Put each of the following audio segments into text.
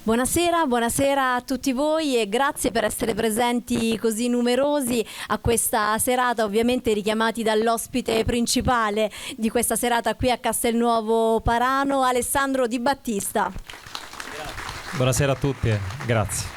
Buonasera, buonasera a tutti voi e grazie per essere presenti così numerosi a questa serata, ovviamente richiamati dall'ospite principale di questa serata qui a Castelnuovo Parano, Alessandro Di Battista. Buonasera a tutti e grazie.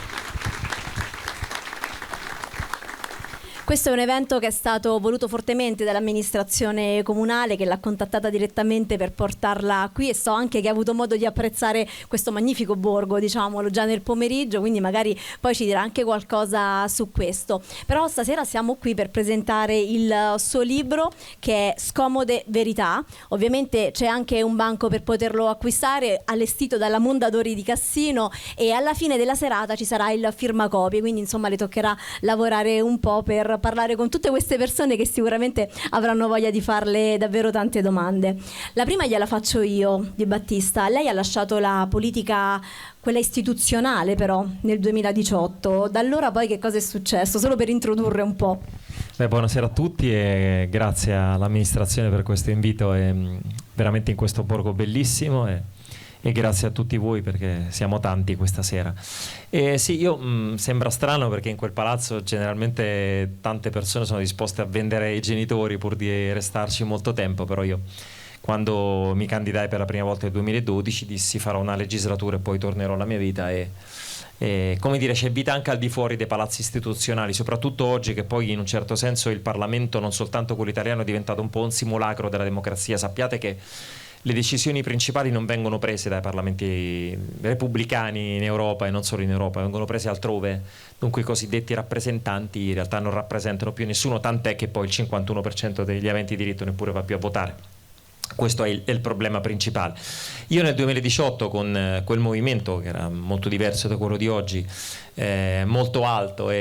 Questo è un evento che è stato voluto fortemente dall'amministrazione comunale, che l'ha contattata direttamente per portarla qui, e so anche che ha avuto modo di apprezzare questo magnifico borgo, diciamolo, già nel pomeriggio, quindi magari poi ci dirà anche qualcosa su questo. Però stasera siamo qui per presentare il suo libro, che è Scomode Verità. Ovviamente c'è anche un banco per poterlo acquistare, allestito dalla Mondadori di Cassino, e alla fine della serata ci sarà il firmacopie, quindi insomma le toccherà lavorare un po' per parlare con tutte queste persone che sicuramente avranno voglia di farle davvero tante domande. La prima gliela faccio io, Di Battista. Lei ha lasciato la politica, quella istituzionale, però nel 2018. Da allora poi che cosa è successo? Solo per introdurre un po'. Buonasera a tutti e grazie all'amministrazione per questo invito, veramente in questo borgo bellissimo, e grazie a tutti voi perché siamo tanti questa sera. Sì, sembra strano perché in quel palazzo generalmente tante persone sono disposte a vendere i genitori pur di restarci molto tempo, però io, quando mi candidai per la prima volta nel 2012, dissi farò una legislatura e poi tornerò alla mia vita, e come dire, c'è vita anche al di fuori dei palazzi istituzionali, soprattutto oggi che poi in un certo senso il Parlamento, non soltanto quello italiano, è diventato un po' un simulacro della democrazia. Sappiate che le decisioni principali non vengono prese dai parlamenti repubblicani in Europa, e non solo in Europa, vengono prese altrove. Dunque i cosiddetti rappresentanti in realtà non rappresentano più nessuno, tant'è che poi il 51% degli aventi diritto neppure va più a votare. Questo è il problema principale. Io nel 2018, con quel movimento che era molto diverso da quello di oggi, molto alto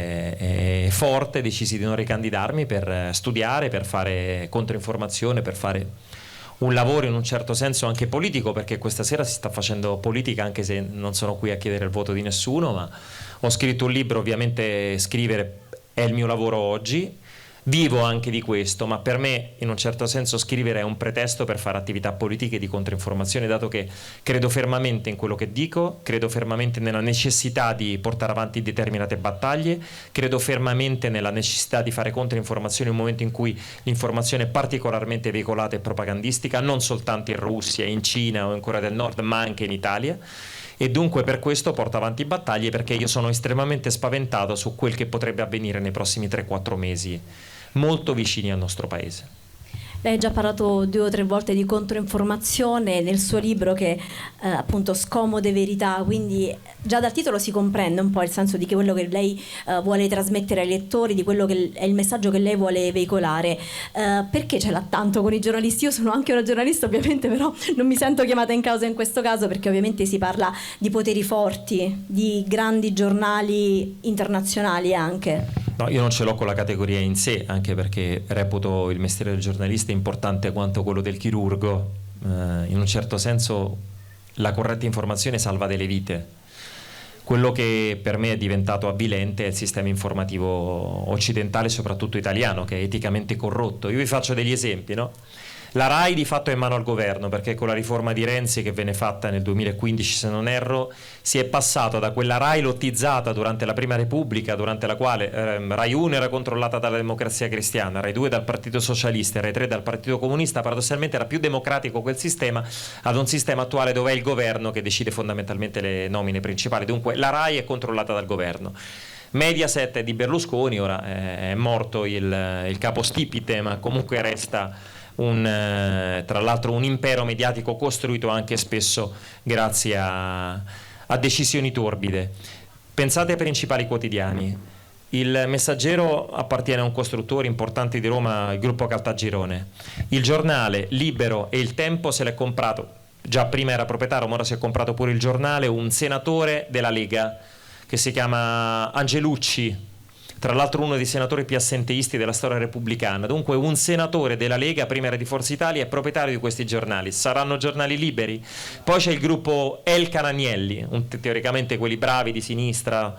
e forte, decisi di non ricandidarmi per studiare, per fare controinformazione, per fare un lavoro in un certo senso anche politico, perché questa sera si sta facendo politica, anche se non sono qui a chiedere il voto di nessuno, ma ho scritto un libro. Ovviamente scrivere è il mio lavoro oggi, vivo anche di questo, ma per me in un certo senso scrivere è un pretesto per fare attività politiche di controinformazione, dato che credo fermamente in quello che dico, credo fermamente nella necessità di portare avanti determinate battaglie, credo fermamente nella necessità di fare controinformazione in un momento in cui l'informazione è particolarmente veicolata e propagandistica, non soltanto in Russia, in Cina o in Corea del Nord, ma anche in Italia. E dunque per questo porto avanti battaglie, perché io sono estremamente spaventato su quel che potrebbe avvenire nei prossimi 3-4 mesi, molto vicini al nostro paese. Lei ha già parlato 2 o 3 volte di controinformazione nel suo libro, che appunto Scomode Verità, quindi già dal titolo si comprende un po' il senso di quello che lei vuole trasmettere ai lettori, di quello che è il messaggio che lei vuole veicolare. Perché ce l'ha tanto con i giornalisti? Io sono anche una giornalista ovviamente, però non mi sento chiamata in causa in questo caso, perché ovviamente si parla di poteri forti, di grandi giornali internazionali anche. No, io non ce l'ho con la categoria in sé, anche perché reputo il mestiere del giornalista importante quanto quello del chirurgo. In un certo senso la corretta informazione salva delle vite. Quello che per me è diventato avvilente è il sistema informativo occidentale, soprattutto italiano, che è eticamente corrotto. Io vi faccio degli esempi, no? La RAI di fatto è in mano al governo, perché con la riforma di Renzi, che venne fatta nel 2015 se non erro, si è passato da quella RAI lottizzata durante la Prima Repubblica, durante la quale RAI 1 era controllata dalla Democrazia Cristiana, RAI 2 dal Partito Socialista e RAI 3 dal Partito Comunista. Paradossalmente era più democratico quel sistema, ad un sistema attuale dove è il governo che decide fondamentalmente le nomine principali. Dunque la RAI è controllata dal governo. Mediaset è di Berlusconi, ora è morto il capostipite, ma comunque resta tra l'altro un impero mediatico costruito anche spesso grazie a decisioni torbide. Pensate ai principali quotidiani. Il Messaggero appartiene a un costruttore importante di Roma, il gruppo Caltagirone. Il Giornale, Libero e Il Tempo se l'è comprato, già prima era proprietario, ma ora si è comprato pure il Giornale, un senatore della Lega che si chiama Angelucci, tra l'altro uno dei senatori più assenteisti della storia repubblicana. Dunque un senatore della Lega, prima era di Forza Italia, è proprietario di questi giornali. Saranno giornali liberi? Poi c'è il gruppo El Cananielli, teoricamente quelli bravi di sinistra,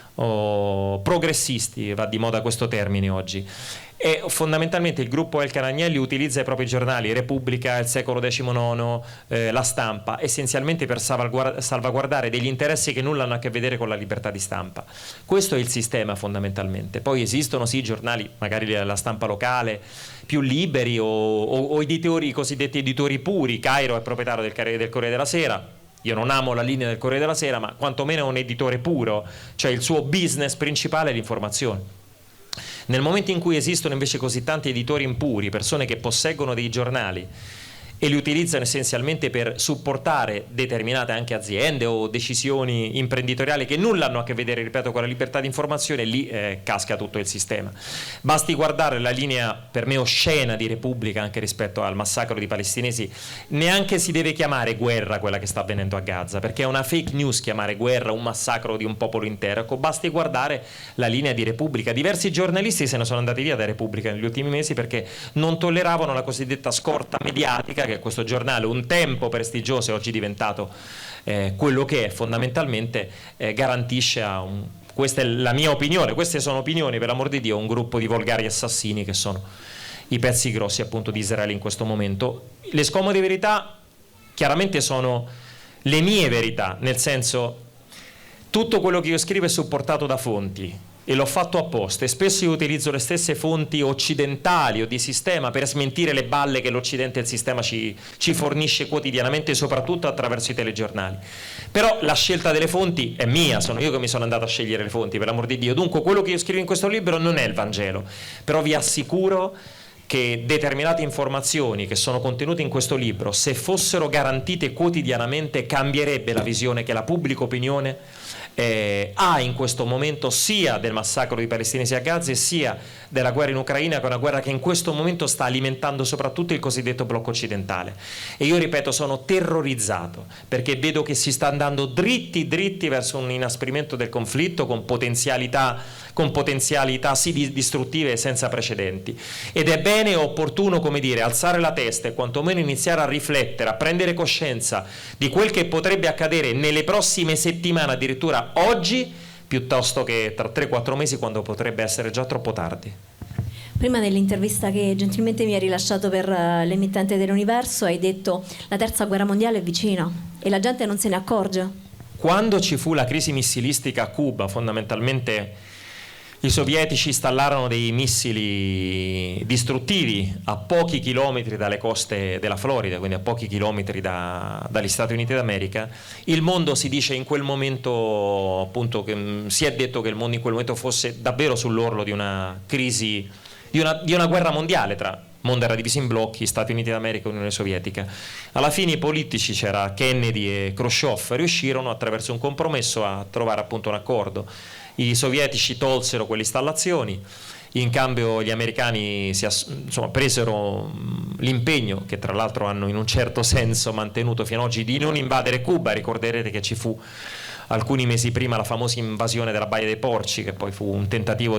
progressisti, va di moda questo termine oggi. E fondamentalmente il gruppo Elkann Agnelli utilizza i propri giornali Repubblica, Il Secolo XIX, La Stampa, essenzialmente per salvaguardare degli interessi che nulla hanno a che vedere con la libertà di stampa. Questo è il sistema fondamentalmente. Poi esistono sì giornali, magari la stampa locale, più liberi o editori, i cosiddetti editori puri. Cairo è proprietario del Corriere della Sera. Io non amo la linea del Corriere della Sera, ma quantomeno è un editore puro, cioè il suo business principale è l'informazione. Nel momento in cui esistono invece così tanti editori impuri, persone che posseggono dei giornali e li utilizzano essenzialmente per supportare determinate anche aziende o decisioni imprenditoriali che nulla hanno a che vedere, ripeto, con la libertà di informazione, lì casca tutto il sistema. Basti guardare la linea per me oscena di Repubblica anche rispetto al massacro di palestinesi. Neanche si deve chiamare guerra quella che sta avvenendo a Gaza, perché è una fake news chiamare guerra un massacro di un popolo intero. Ecco, basti guardare la linea di Repubblica. Diversi giornalisti se ne sono andati via da Repubblica negli ultimi mesi perché non tolleravano la cosiddetta scorta mediatica, che questo giornale un tempo prestigioso e oggi diventato quello che è fondamentalmente garantisce a questa è la mia opinione, queste sono opinioni per l'amor di Dio, un gruppo di volgari assassini che sono i pezzi grossi appunto di Israele in questo momento. Le scomode verità chiaramente sono le mie verità, nel senso tutto quello che io scrivo è supportato da fonti e l'ho fatto apposta, e spesso io utilizzo le stesse fonti occidentali o di sistema per smentire le balle che l'Occidente e il sistema ci fornisce quotidianamente, soprattutto attraverso i telegiornali. Però la scelta delle fonti è mia, sono io che mi sono andato a scegliere le fonti, per l'amor di Dio. Dunque quello che io scrivo in questo libro non è il Vangelo, però vi assicuro che determinate informazioni che sono contenute in questo libro, se fossero garantite quotidianamente, cambierebbe la visione che la pubblica opinione ha in questo momento sia del massacro di palestinesi a Gaza e sia della guerra in Ucraina, che è una guerra che in questo momento sta alimentando soprattutto il cosiddetto blocco occidentale. E io ripeto, sono terrorizzato perché vedo che si sta andando dritti verso un inasprimento del conflitto con potenzialità sì distruttive senza precedenti, ed è bene e opportuno, come dire, alzare la testa e quantomeno iniziare a riflettere, a prendere coscienza di quel che potrebbe accadere nelle prossime settimane, addirittura oggi, piuttosto che tra 3-4 mesi, quando potrebbe essere già troppo tardi. Prima nell'intervista che gentilmente mi hai rilasciato per l'emittente dell'Universo hai detto la terza guerra mondiale è vicina e la gente non se ne accorge. Quando ci fu la crisi missilistica a Cuba, fondamentalmente i sovietici installarono dei missili distruttivi a pochi chilometri dalle coste della Florida, quindi a pochi chilometri dagli Stati Uniti d'America. Il mondo, si dice in quel momento, appunto, che si è detto che il mondo in quel momento fosse davvero sull'orlo di una crisi, di una guerra mondiale tra mondo era diviso in blocchi, Stati Uniti d'America e Unione Sovietica. Alla fine i politici, c'era Kennedy e Khrushchev, riuscirono attraverso un compromesso a trovare appunto un accordo. I sovietici tolsero quelle installazioni, in cambio gli americani presero l'impegno, che tra l'altro hanno in un certo senso mantenuto fino ad oggi, di non invadere Cuba. Ricorderete che ci fu alcuni mesi prima la famosa invasione della Baia dei Porci, che poi fu un tentativo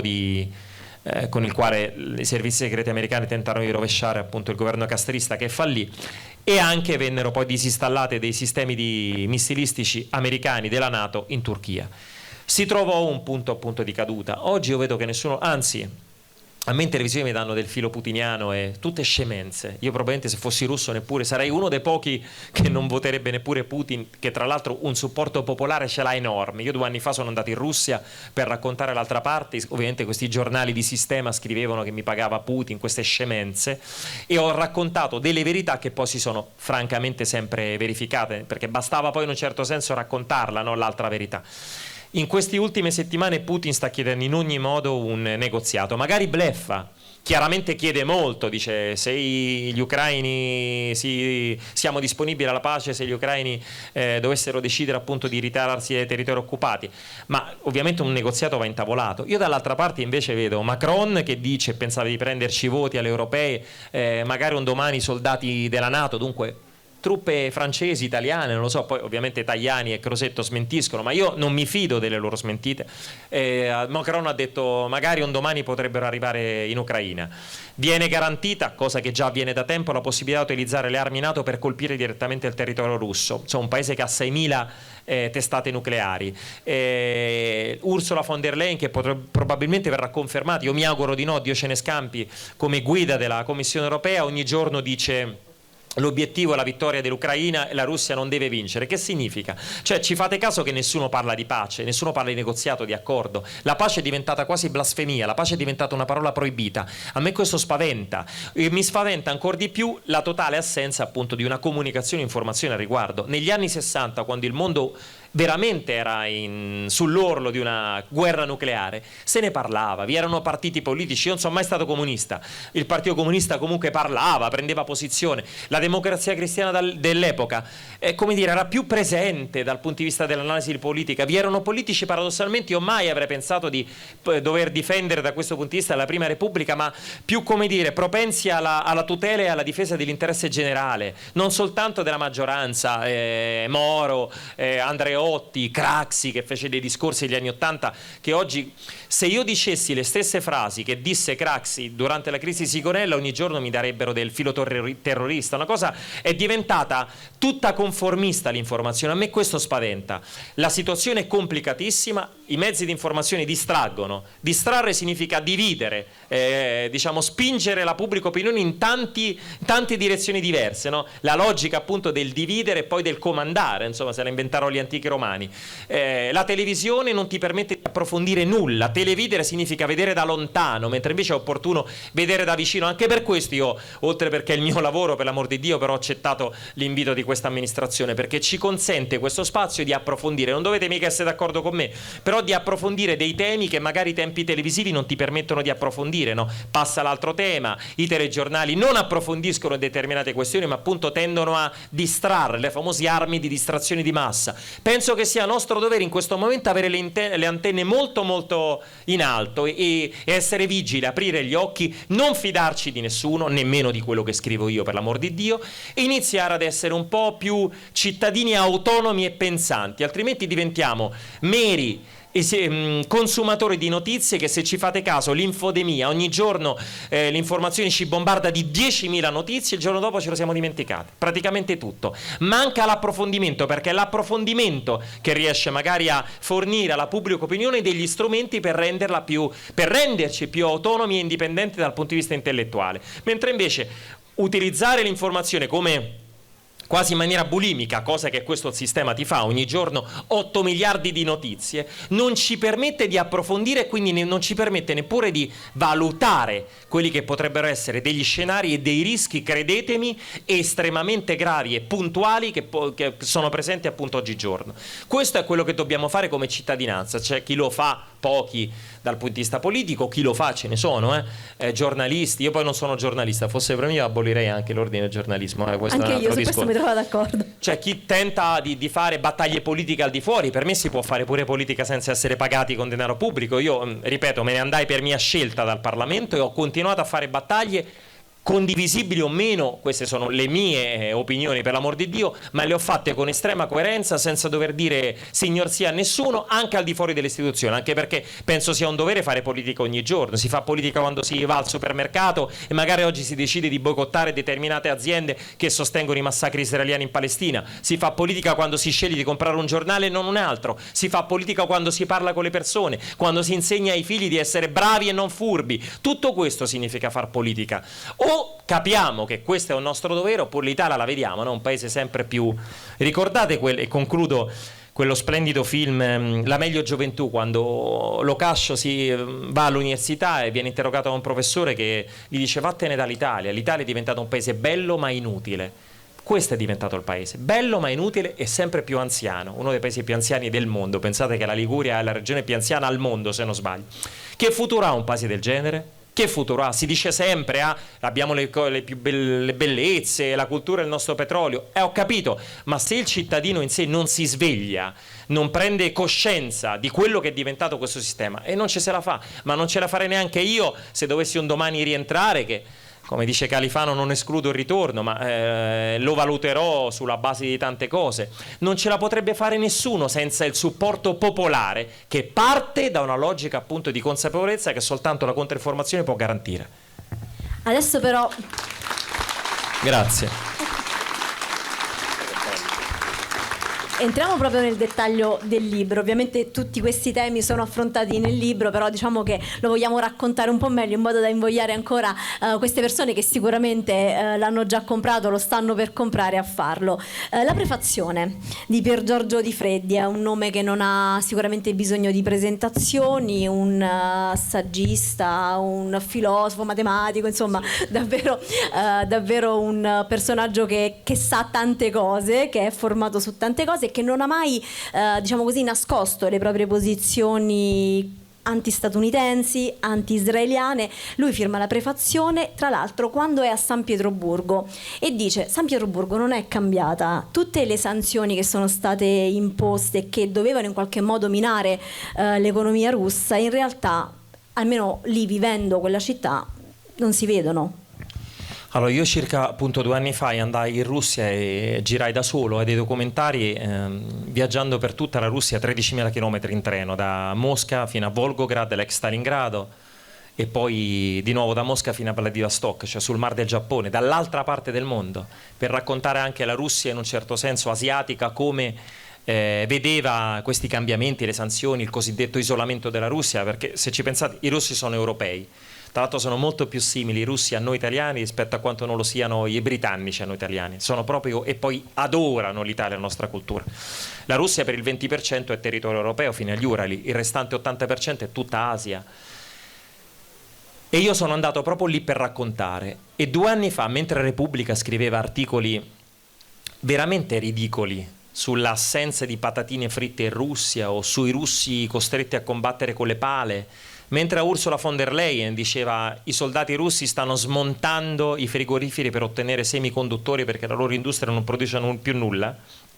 con il quale i servizi segreti americani tentarono di rovesciare appunto il governo castrista, che fallì, e anche vennero poi disinstallate dei sistemi missilistici americani della NATO in Turchia. Si trovò un punto appunto di caduta. Oggi io vedo che nessuno, anzi a me in televisione mi danno del filo putiniano e tutte scemenze. Io probabilmente, se fossi russo, neppure sarei uno dei pochi che non voterebbe neppure Putin, che tra l'altro un supporto popolare ce l'ha enorme. Io 2 anni fa sono andato in Russia per raccontare l'altra parte, ovviamente questi giornali di sistema scrivevano che mi pagava Putin, queste scemenze, e ho raccontato delle verità che poi si sono francamente sempre verificate, perché bastava poi in un certo senso raccontarla, no? L'altra verità. In queste ultime settimane Putin sta chiedendo in ogni modo un negoziato, magari bleffa, chiaramente chiede molto, dice se gli ucraini siamo disponibili alla pace se gli ucraini dovessero decidere appunto di ritirarsi dai territori occupati, ma ovviamente un negoziato va intavolato. Io dall'altra parte invece vedo Macron che dice pensava di prenderci voti alle europee, magari un domani i soldati della NATO, dunque truppe francesi, italiane, non lo so, poi ovviamente Tajani e Crosetto smentiscono, ma io non mi fido delle loro smentite. Macron ha detto magari un domani potrebbero arrivare in Ucraina. Viene garantita, cosa che già avviene da tempo, la possibilità di utilizzare le armi NATO per colpire direttamente il territorio russo, insomma un paese che ha 6.000 testate nucleari. Ursula von der Leyen, che probabilmente verrà confermata, io mi auguro di no, Dio ce ne scampi, come guida della Commissione europea, ogni giorno dice l'obiettivo è la vittoria dell'Ucraina e la Russia non deve vincere. Che significa? Cioè, ci fate caso che nessuno parla di pace, nessuno parla di negoziato, di accordo. La pace è diventata quasi blasfemia, la pace è diventata una parola proibita. A me questo spaventa, e mi spaventa ancora di più la totale assenza appunto di una comunicazione e informazione al riguardo. Negli anni 60, quando il mondo veramente era sull'orlo di una guerra nucleare, se ne parlava, vi erano partiti politici. Io non sono mai stato comunista, il Partito Comunista comunque parlava, prendeva posizione, la Democrazia Cristiana dell'epoca come dire, era più presente dal punto di vista dell'analisi politica. Vi erano politici, paradossalmente io mai avrei pensato di dover difendere da questo punto di vista la Prima Repubblica, ma più, come dire, propensi alla tutela e alla difesa dell'interesse generale, non soltanto della maggioranza, Moro, Andreotti, Craxi, che fece dei discorsi negli anni '80, che oggi, se io dicessi le stesse frasi che disse Craxi durante la crisi Sigonella, ogni giorno mi darebbero del filo terrorista. Una cosa è diventata tutta conformista l'informazione, a me questo spaventa. La situazione è complicatissima, i mezzi di informazione distraggono, distrarre significa dividere, diciamo spingere la pubblica opinione in tante direzioni diverse, no? La logica appunto del dividere e poi del comandare, insomma, se la inventarono gli antichi romani. La televisione non ti permette di approfondire nulla, televidere significa vedere da lontano, mentre invece è opportuno vedere da vicino. Anche per questo io, oltre perché è il mio lavoro, per l'amor di Dio, però ho accettato l'invito di questa amministrazione, perché ci consente questo spazio di approfondire, non dovete mica essere d'accordo con me, però di approfondire dei temi che magari i tempi televisivi non ti permettono di approfondire, no? Passa l'altro tema, i telegiornali non approfondiscono determinate questioni, ma appunto tendono a distrarre, le famose armi di distrazione di massa. Penso che sia nostro dovere in questo momento avere le antenne molto molto in alto e essere vigili, aprire gli occhi, non fidarci di nessuno, nemmeno di quello che scrivo io, per l'amor di Dio, e iniziare ad essere un po' più cittadini autonomi e pensanti, altrimenti diventiamo meri consumatori di notizie che, se ci fate caso, l'infodemia, ogni giorno l'informazione ci bombarda di 10.000 notizie, il giorno dopo ce lo siamo dimenticati, praticamente tutto. Manca l'approfondimento, perché è l'approfondimento che riesce magari a fornire alla pubblica opinione degli strumenti per renderci più autonomi e indipendenti dal punto di vista intellettuale, mentre invece utilizzare l'informazione come quasi in maniera bulimica, cosa che questo sistema ti fa ogni giorno, 8 miliardi di notizie, non ci permette di approfondire e quindi non ci permette neppure di valutare quelli che potrebbero essere degli scenari e dei rischi, credetemi, estremamente gravi e puntuali che sono presenti appunto oggigiorno. Questo è quello che dobbiamo fare come cittadinanza. C'è chi lo fa, pochi dal punto di vista politico, chi lo fa ce ne sono, giornalisti. Io poi non sono giornalista, fosse per me io abolirei anche l'ordine del giornalismo, questo anche è un altro discorso. D'accordo. Cioè, chi tenta di fare battaglie politiche al di fuori, per me si può fare pure politica senza essere pagati con denaro pubblico. Io, ripeto, me ne andai per mia scelta dal Parlamento e ho continuato a fare battaglie condivisibili o meno, queste sono le mie opinioni, per l'amor di Dio, ma le ho fatte con estrema coerenza, senza dover dire signor sia a nessuno, anche al di fuori delle istituzioni, anche perché penso sia un dovere fare politica ogni giorno. Si fa politica quando si va al supermercato e magari oggi si decide di boicottare determinate aziende che sostengono i massacri israeliani in Palestina. Si fa politica quando si sceglie di comprare un giornale e non un altro. Si fa politica quando si parla con le persone, quando si insegna ai figli di essere bravi e non furbi. Tutto questo significa far politica. O capiamo che questo è un nostro dovere, oppure l'Italia la vediamo, no? Un paese sempre più... Ricordate e concludo, quello splendido film La meglio gioventù, quando Locascio va all'università e viene interrogato da un professore che gli dice vattene dall'Italia, l'Italia è diventata un paese bello ma inutile. Questo è diventato il paese, bello ma inutile e sempre più anziano, uno dei paesi più anziani del mondo. Pensate che la Liguria è la regione più anziana al mondo, se non sbaglio. Che futuro ha un paese del genere? Che futuro ha? Si dice sempre abbiamo le più le bellezze, la cultura e il nostro petrolio. Ho capito, ma se il cittadino in sé non si sveglia, non prende coscienza di quello che è diventato questo sistema, e non ce la fa, ma non ce la farei neanche io se dovessi un domani rientrare, che come dice Califano, non escludo il ritorno, ma lo valuterò sulla base di tante cose. Non ce la potrebbe fare nessuno senza il supporto popolare, che parte da una logica appunto di consapevolezza che soltanto la controinformazione può garantire. Adesso però... Grazie. Entriamo proprio nel dettaglio del libro. Ovviamente tutti questi temi sono affrontati nel libro, però diciamo che lo vogliamo raccontare un po' meglio, in modo da invogliare ancora queste persone che sicuramente l'hanno già comprato, lo stanno per comprare, a farlo. La prefazione di Pier Giorgio Di Freddi è un nome che non ha sicuramente bisogno di presentazioni, un saggista, un filosofo, matematico, insomma davvero un personaggio che sa tante cose, che è formato su tante cose, che non ha mai, diciamo così, nascosto le proprie posizioni anti-statunitensi, anti-israeliane. Lui firma la prefazione, tra l'altro, quando è a San Pietroburgo, e dice: San Pietroburgo non è cambiata, tutte le sanzioni che sono state imposte e che dovevano in qualche modo minare l'economia russa, in realtà, almeno lì, vivendo quella città, non si vedono. Allora, io circa appunto 2 anni fa andai in Russia e girai da solo dei documentari, viaggiando per tutta la Russia, 13.000 km in treno, da Mosca fino a Volgograd, l'ex Stalingrado, e poi di nuovo da Mosca fino a Vladivostok, cioè sul Mar del Giappone, dall'altra parte del mondo, per raccontare anche la Russia in un certo senso asiatica, come vedeva questi cambiamenti, le sanzioni, il cosiddetto isolamento della Russia, perché se ci pensate i russi sono europei. Tra l'altro sono molto più simili i russi a noi italiani rispetto a quanto non lo siano i britannici a noi italiani. Sono proprio, e poi adorano l'Italia, la nostra cultura. La Russia per il 20% è territorio europeo fino agli Urali, il restante 80% è tutta Asia. E io sono andato proprio lì per raccontare. E 2 anni fa, mentre Repubblica scriveva articoli veramente ridicoli sull'assenza di patatine fritte in Russia o sui russi costretti a combattere con le pale, mentre Ursula von der Leyen diceva: i soldati russi stanno smontando i frigoriferi per ottenere semiconduttori perché la loro industria non produce più nulla.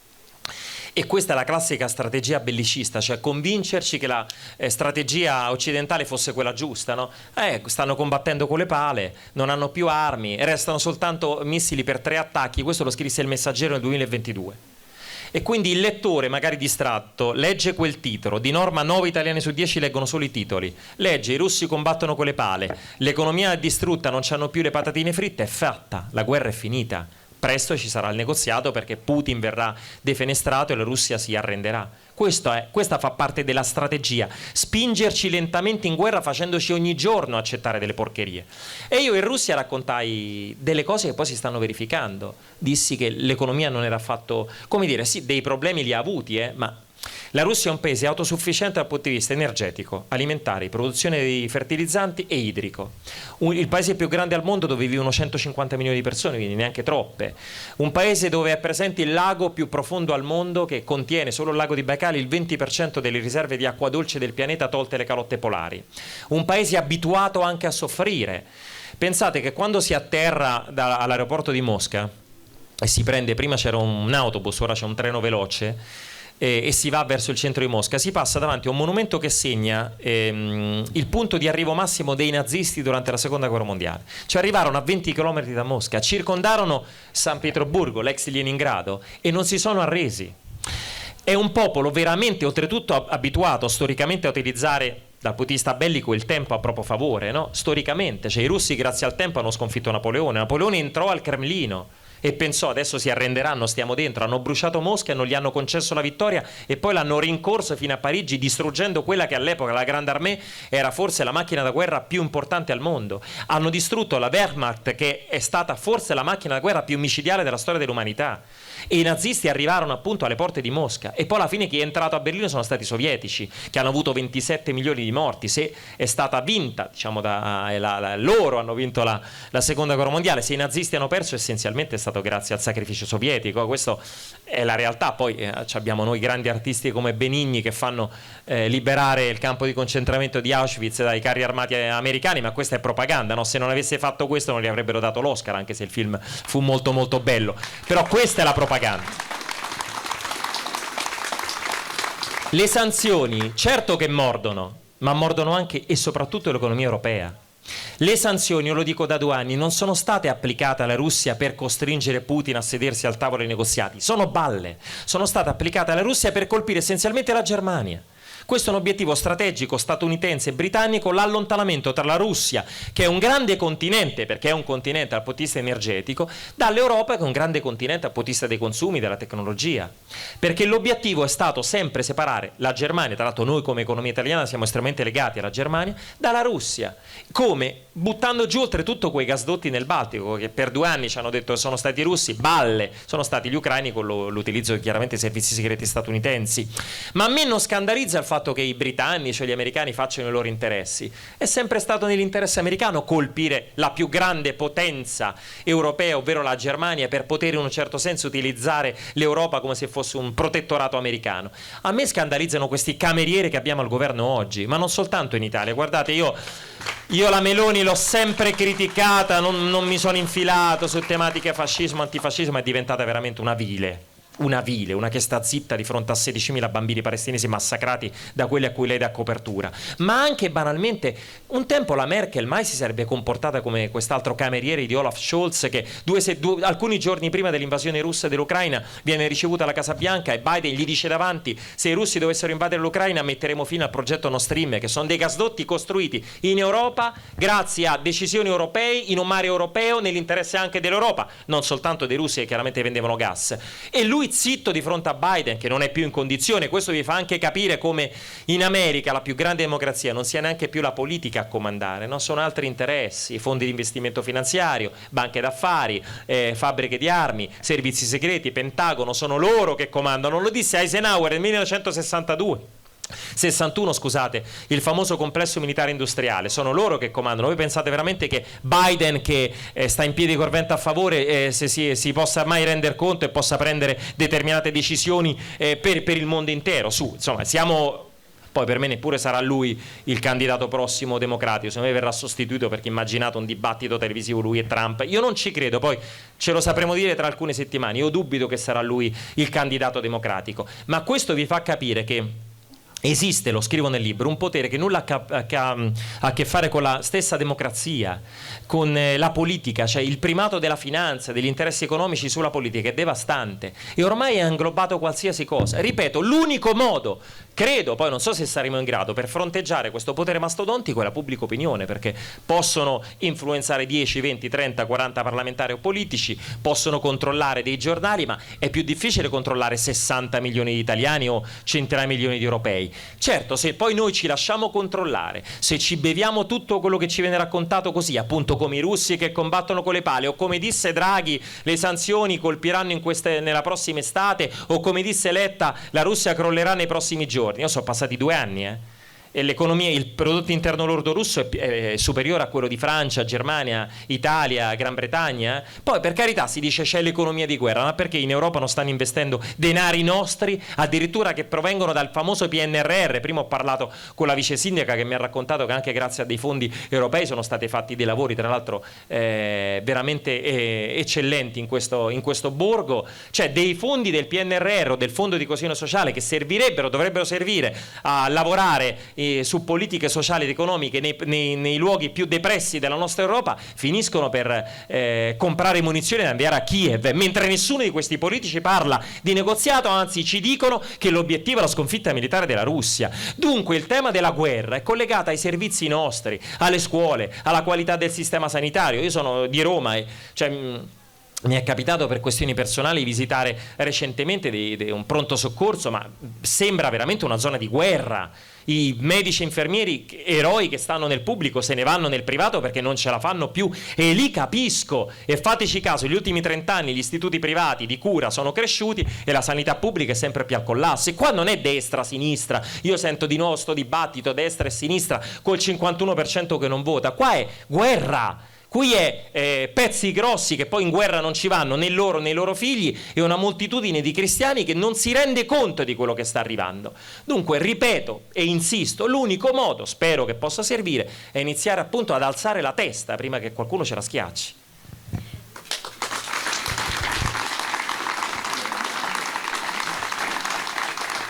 E questa è la classica strategia bellicista, cioè convincerci che la strategia occidentale fosse quella giusta, no? Stanno combattendo con le pale, non hanno più armi, restano soltanto missili per 3 attacchi. Questo lo scrisse il Messaggero nel 2022. E quindi il lettore, magari distratto, legge quel titolo. Di norma 9 italiani su 10 leggono solo i titoli. Legge: i russi combattono con le pale, l'economia è distrutta, non c'hanno più le patatine fritte, è fatta, la guerra è finita. Presto ci sarà il negoziato perché Putin verrà defenestrato e la Russia si arrenderà. Questa fa parte della strategia, spingerci lentamente in guerra facendoci ogni giorno accettare delle porcherie. E io in Russia raccontai delle cose che poi si stanno verificando. Dissi che l'economia non era affatto, come dire, sì, dei problemi li ha avuti, ma la Russia è un paese autosufficiente dal punto di vista energetico, alimentare, produzione di fertilizzanti e idrico. Il paese più grande al mondo dove vivono 150 milioni di persone, quindi neanche troppe. Un paese dove è presente il lago più profondo al mondo, che contiene, solo il lago di Baikal, il 20% delle riserve di acqua dolce del pianeta, tolte le calotte polari. Un paese abituato anche a soffrire. Pensate che quando si atterra all'aeroporto di Mosca e si prende, prima c'era un autobus, ora c'è un treno veloce, e si va verso il centro di Mosca, si passa davanti a un monumento che segna il punto di arrivo massimo dei nazisti durante la seconda guerra mondiale. Cioè arrivarono a 20 km da Mosca, circondarono San Pietroburgo, l'ex Leningrado, e non si sono arresi. È un popolo veramente, oltretutto, abituato storicamente a utilizzare dal punto di vista bellico il tempo a proprio favore, no? Storicamente, cioè i russi grazie al tempo hanno sconfitto Napoleone. Napoleone entrò al Cremlino e pensò: adesso si arrenderanno, stiamo dentro. Hanno bruciato Mosca e non gli hanno concesso la vittoria, e poi l'hanno rincorso fino a Parigi, distruggendo quella che all'epoca, la Grande Armée, era forse la macchina da guerra più importante al mondo. Hanno distrutto la Wehrmacht, che è stata forse la macchina da guerra più micidiale della storia dell'umanità, e i nazisti arrivarono appunto alle porte di Mosca. E poi alla fine chi è entrato a Berlino sono stati i sovietici, che hanno avuto 27 milioni di morti. Se è stata vinta, diciamo, loro hanno vinto la seconda guerra mondiale, se i nazisti hanno perso, essenzialmente è stato grazie al sacrificio sovietico. Questa è la realtà. Poi abbiamo noi grandi artisti come Benigni che fanno liberare il campo di concentramento di Auschwitz dai carri armati americani, ma questa è propaganda, no? Se non avesse fatto questo non gli avrebbero dato l'Oscar, anche se il film fu molto molto bello. Però questa è la propaganda. Le sanzioni certo che mordono, ma mordono anche e soprattutto l'economia europea. Le sanzioni, io lo dico da 2 anni, non sono state applicate alla Russia per costringere Putin a sedersi al tavolo dei negoziati, sono balle, sono state applicate alla Russia per colpire essenzialmente la Germania. Questo è un obiettivo strategico statunitense e britannico, l'allontanamento tra la Russia, che è un grande continente, perché è un continente dal punto di vista energetico, dall'Europa, che è un grande continente dal punto di vista dei consumi, della tecnologia. Perché l'obiettivo è stato sempre separare la Germania, tra l'altro noi come economia italiana siamo estremamente legati alla Germania, dalla Russia. Come? Buttando giù oltretutto quei gasdotti nel Baltico, che per 2 anni ci hanno detto che sono stati i russi, balle, sono stati gli ucraini con l'utilizzo chiaramente dei servizi segreti statunitensi. Ma a me non scandalizza il fatto che i britannici o gli americani facciano i loro interessi. È sempre stato nell'interesse americano colpire la più grande potenza europea, ovvero la Germania, per poter in un certo senso utilizzare l'Europa come se fosse un protettorato americano. A me scandalizzano questi camerieri che abbiamo al governo oggi, ma non soltanto in Italia. Guardate, io la Meloni l'ho sempre criticata, non mi sono infilato su tematiche fascismo, antifascismo, è diventata veramente una vile, una che sta zitta di fronte a 16.000 bambini palestinesi massacrati da quelli a cui lei dà copertura. Ma anche banalmente, un tempo la Merkel mai si sarebbe comportata come quest'altro cameriere di Olaf Scholz, che alcuni giorni prima dell'invasione russa dell'Ucraina viene ricevuta alla Casa Bianca e Biden gli dice davanti: se i russi dovessero invadere l'Ucraina metteremo fine al progetto Nord Stream, che sono dei gasdotti costruiti in Europa grazie a decisioni europee in un mare europeo, nell'interesse anche dell'Europa, non soltanto dei russi che chiaramente vendevano gas. E lui zitto di fronte a Biden, che non è più in condizione. Questo vi fa anche capire come in America, la più grande democrazia, non sia neanche più la politica a comandare, no? Sono altri interessi, fondi di investimento finanziario, banche d'affari, fabbriche di armi, servizi segreti, Pentagono, sono loro che comandano. Lo disse Eisenhower nel 1961, scusate, il famoso complesso militare industriale, sono loro che comandano. Voi pensate veramente che Biden, che sta in piedi col vento a favore, se si possa mai rendere conto e possa prendere determinate decisioni per il mondo intero? Insomma, poi per me neppure sarà lui il candidato prossimo democratico, secondo me verrà sostituito, perché immaginate un dibattito televisivo lui e Trump, io non ci credo, poi ce lo sapremo dire tra alcune settimane, io dubito che sarà lui il candidato democratico. Ma questo vi fa capire che esiste, lo scrivo nel libro, un potere che nulla ha a che fare con la stessa democrazia, con la politica, cioè il primato della finanza, degli interessi economici sulla politica è devastante e ormai ha inglobato qualsiasi cosa. Ripeto, l'unico modo, credo, poi non so se saremo in grado, per fronteggiare questo potere mastodontico è la pubblica opinione, perché possono influenzare 10, 20, 30, 40 parlamentari o politici, possono controllare dei giornali, ma è più difficile controllare 60 milioni di italiani o centinaia di milioni di europei. Certo, se poi noi ci lasciamo controllare, se ci beviamo tutto quello che ci viene raccontato così, appunto come i russi che combattono con le pale, o come disse Draghi, le sanzioni colpiranno nella prossima estate, o come disse Letta, la Russia crollerà nei prossimi giorni. Io sono passati 2 anni, e l'economia, il prodotto interno lordo russo è superiore a quello di Francia, Germania, Italia, Gran Bretagna. Poi per carità si dice c'è l'economia di guerra, ma perché in Europa non stanno investendo denari nostri, addirittura che provengono dal famoso PNRR? Prima ho parlato con la vice sindaca che mi ha raccontato che anche grazie a dei fondi europei sono stati fatti dei lavori, tra l'altro veramente eccellenti in questo borgo. Cioè dei fondi del PNRR o del Fondo di Coesione Sociale che dovrebbero servire a lavorare su politiche sociali ed economiche nei luoghi più depressi della nostra Europa, finiscono per comprare munizioni da inviare a Kiev, mentre nessuno di questi politici parla di negoziato, anzi ci dicono che l'obiettivo è la sconfitta militare della Russia. Dunque il tema della guerra è collegato ai servizi nostri, alle scuole, alla qualità del sistema sanitario. Io sono di Roma e mi è capitato per questioni personali visitare recentemente un pronto soccorso, ma sembra veramente una zona di guerra. I medici e infermieri eroi che stanno nel pubblico se ne vanno nel privato perché non ce la fanno più, e lì capisco. E fateci caso, negli ultimi 30 anni gli istituti privati di cura sono cresciuti e la sanità pubblica è sempre più al collasso. E qua non è destra-sinistra, io sento di nuovo sto dibattito destra e sinistra col 51% che non vota, qua è guerra. Qui è pezzi grossi che poi in guerra non ci vanno, né loro né i loro figli, e una moltitudine di cristiani che non si rende conto di quello che sta arrivando. Dunque, ripeto e insisto, l'unico modo, spero che possa servire, è iniziare appunto ad alzare la testa prima che qualcuno ce la schiacci.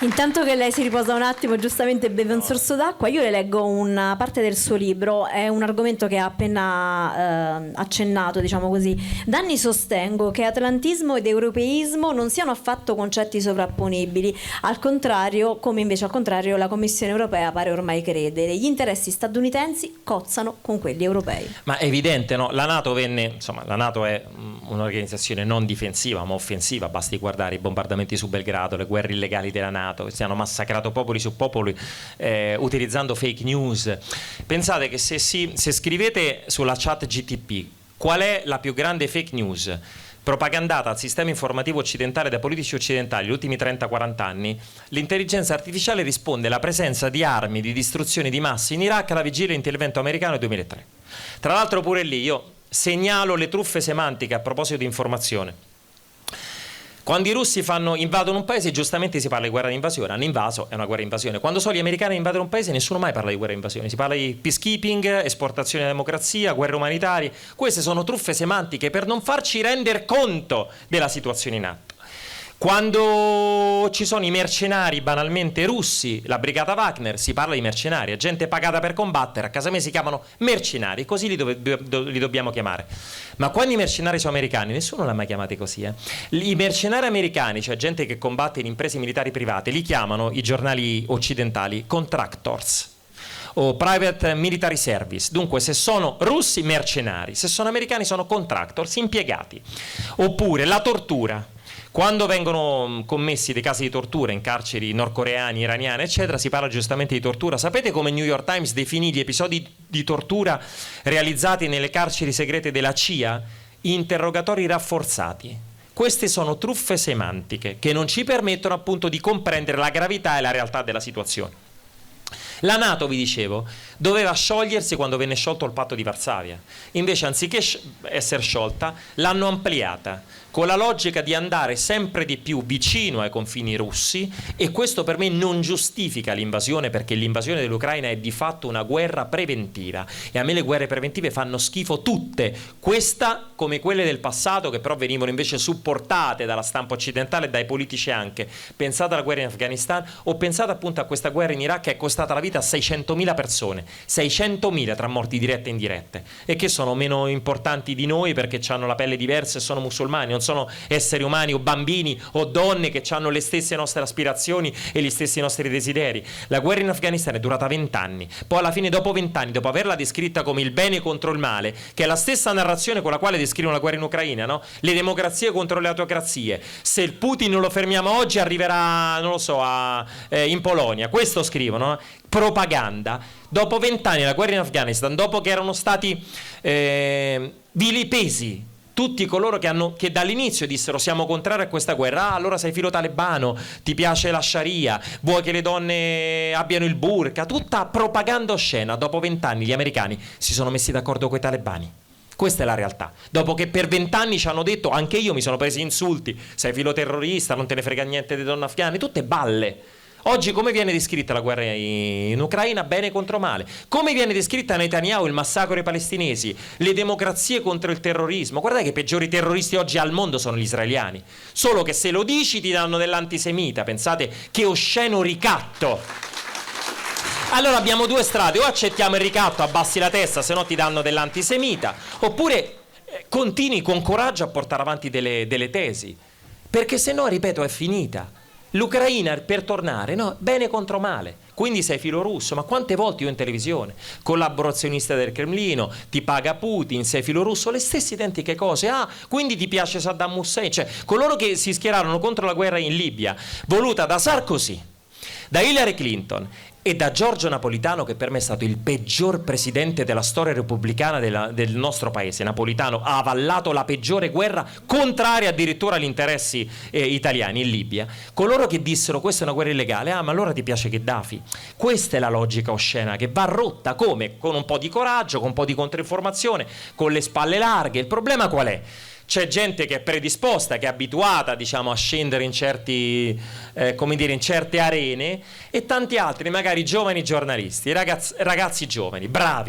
Intanto che lei si riposa un attimo, giustamente beve un sorso d'acqua, io le leggo una parte del suo libro, è un argomento che ha appena accennato, diciamo così. Da anni sostengo che atlantismo ed europeismo non siano affatto concetti sovrapponibili, al contrario, come invece al contrario la Commissione europea pare ormai credere. Gli interessi statunitensi cozzano con quelli europei. Ma è evidente, no? La NATO la NATO è un'organizzazione non difensiva ma offensiva, basti guardare i bombardamenti su Belgrado, le guerre illegali della NATO, si hanno massacrato popoli su popoli utilizzando fake news. Pensate che se scrivete sulla chat GTP qual è la più grande fake news propagandata al sistema informativo occidentale da politici occidentali negli ultimi 30-40 anni, l'intelligenza artificiale risponde alla presenza di armi di distruzione di massa in Iraq alla vigilia dell'intervento americano nel 2003. Tra l'altro pure lì io segnalo le truffe semantiche a proposito di informazione. Quando i russi invadono un paese, giustamente si parla di guerra di invasione. Hanno invaso, è una guerra di invasione. Quando sono gli americani a invadere un paese, nessuno mai parla di guerra di invasione. Si parla di peacekeeping, esportazione della democrazia, guerre umanitarie. Queste sono truffe semantiche per non farci rendere conto della situazione in atto. Quando ci sono i mercenari banalmente russi, la brigata Wagner, si parla di mercenari, è gente pagata per combattere, a casa mia si chiamano mercenari, così li dobbiamo chiamare. Ma quando i mercenari sono americani, nessuno l'ha mai chiamati così. I mercenari americani, cioè gente che combatte in imprese militari private, li chiamano i giornali occidentali contractors o private military service. Dunque, se sono russi, mercenari, se sono americani sono contractors, impiegati. Oppure la tortura. Quando vengono commessi dei casi di tortura in carceri nordcoreani, iraniane, eccetera, si parla giustamente di tortura. Sapete come il New York Times definì gli episodi di tortura realizzati nelle carceri segrete della CIA? Interrogatori rafforzati. Queste sono truffe semantiche che non ci permettono appunto di comprendere la gravità e la realtà della situazione. La NATO, vi dicevo, doveva sciogliersi quando venne sciolto il patto di Varsavia. Invece, anziché essere sciolta, l'hanno ampliata con la logica di andare sempre di più vicino ai confini russi, e questo per me non giustifica l'invasione, perché l'invasione dell'Ucraina è di fatto una guerra preventiva e a me le guerre preventive fanno schifo tutte, questa come quelle del passato, che però venivano invece supportate dalla stampa occidentale e dai politici anche. Pensate alla guerra in Afghanistan o pensate appunto a questa guerra in Iraq che è costata la vita a 600.000 persone, 600.000 tra morti dirette e indirette, e che sono meno importanti di noi perché hanno la pelle diversa e sono musulmani, non sono esseri umani o bambini o donne che hanno le stesse nostre aspirazioni e gli stessi nostri desideri. La guerra in Afghanistan è durata 20 anni, poi alla fine, dopo 20 anni, dopo averla descritta come il bene contro il male, che è la stessa narrazione con la quale descrivono la guerra in Ucraina, no? Le democrazie contro le autocrazie, se il Putin non lo fermiamo oggi arriverà, non lo so, in Polonia, questo scrivono, no? Propaganda. Dopo 20 anni la guerra in Afghanistan, dopo che erano stati vilipesi tutti coloro che dall'inizio dissero siamo contrari a questa guerra, allora sei filo talebano, ti piace la Sharia, vuoi che le donne abbiano il burqa, tutta propaganda oscena. Dopo 20 anni gli americani si sono messi d'accordo con i talebani. Questa è la realtà. Dopo che per 20 anni ci hanno detto, anche io mi sono presi insulti, sei filo terrorista, non te ne frega niente delle donne afghane, tutte balle. Oggi come viene descritta la guerra in Ucraina? Bene contro male. Come viene descritta Netanyahu, il massacro ai palestinesi, le democrazie contro il terrorismo? Guardate che i peggiori terroristi oggi al mondo sono gli israeliani. Solo che se lo dici ti danno dell'antisemita. Pensate che osceno ricatto. Allora abbiamo due strade: o accettiamo il ricatto, abbassi la testa, se no ti danno dell'antisemita, oppure continui con coraggio a portare avanti delle tesi, perché se no, ripeto, è finita. L'Ucraina, per tornare, no, bene contro male, quindi sei filo russo. Ma quante volte io in televisione, collaborazionista del Cremlino, ti paga Putin, sei filo russo, le stesse identiche cose. Quindi ti piace Saddam Hussein, cioè coloro che si schierarono contro la guerra in Libia, voluta da Sarkozy, da Hillary Clinton e da Giorgio Napolitano, che per me è stato il peggior presidente della storia repubblicana del nostro paese. Napolitano ha avallato la peggiore guerra, contraria addirittura agli interessi italiani in Libia. Coloro che dissero questa è una guerra illegale, ma allora ti piace Gheddafi. Questa è la logica oscena che va rotta. Come? Con un po' di coraggio, con un po' di controinformazione, con le spalle larghe. Il problema qual è? C'è gente che è predisposta, che è abituata, diciamo, a scendere in in certe arene, e tanti altri, magari giovani giornalisti, ragazzi giovani, bravi,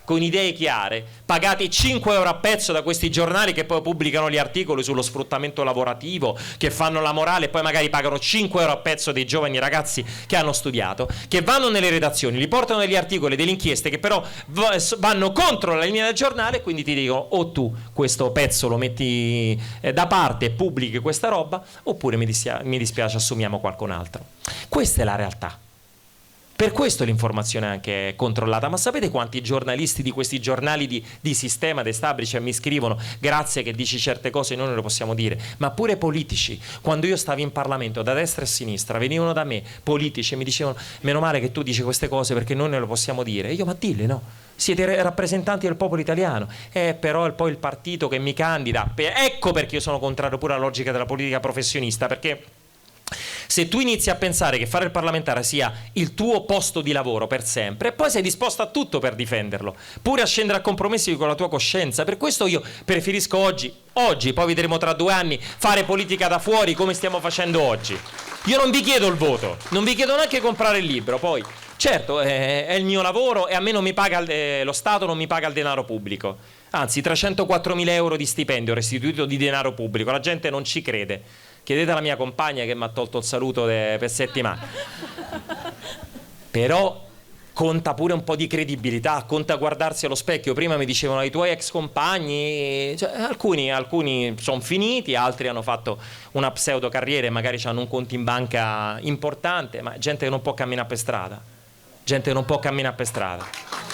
con idee chiare, pagati 5 euro a pezzo da questi giornali che poi pubblicano gli articoli sullo sfruttamento lavorativo, che fanno la morale e poi magari pagano 5 euro a pezzo dei giovani ragazzi che hanno studiato, che vanno nelle redazioni, li portano degli articoli, delle inchieste che però vanno contro la linea del giornale, quindi ti dicono o tu questo pezzo lo metti da parte e pubblichi questa roba, oppure mi dispiace, assumiamo qualcun altro. Questa è la realtà. Per questo l'informazione è anche controllata. Ma sapete quanti giornalisti di questi giornali di sistema, di establishment mi scrivono grazie che dici certe cose, noi non le possiamo dire? Ma pure politici, quando io stavo in Parlamento da destra e a sinistra, venivano da me politici e mi dicevano meno male che tu dici queste cose perché noi non le possiamo dire. E io ma dille, no, siete rappresentanti del popolo italiano, però è poi il partito che mi candida. Ecco perché io sono contrario pure alla logica della politica professionista, perché se tu inizi a pensare che fare il parlamentare sia il tuo posto di lavoro per sempre, e poi sei disposto a tutto per difenderlo, pure a scendere a compromessi con la tua coscienza. Per questo io preferisco oggi, poi vedremo tra 2 anni, fare politica da fuori come stiamo facendo oggi. Io non vi chiedo il voto, non vi chiedo neanche comprare il libro, poi certo è il mio lavoro e a me non mi paga lo Stato, non mi paga il denaro pubblico, anzi 304.000 euro di stipendio restituito di denaro pubblico, la gente non ci crede. Chiedete alla mia compagna che mi ha tolto il saluto per settimane. Però conta pure un po' di credibilità, conta guardarsi allo specchio. Prima mi dicevano i tuoi ex compagni, cioè, alcuni sono finiti, altri hanno fatto una pseudo carriera e magari hanno un conto in banca importante, ma gente che non può camminare per strada. Gente che non può camminare per strada.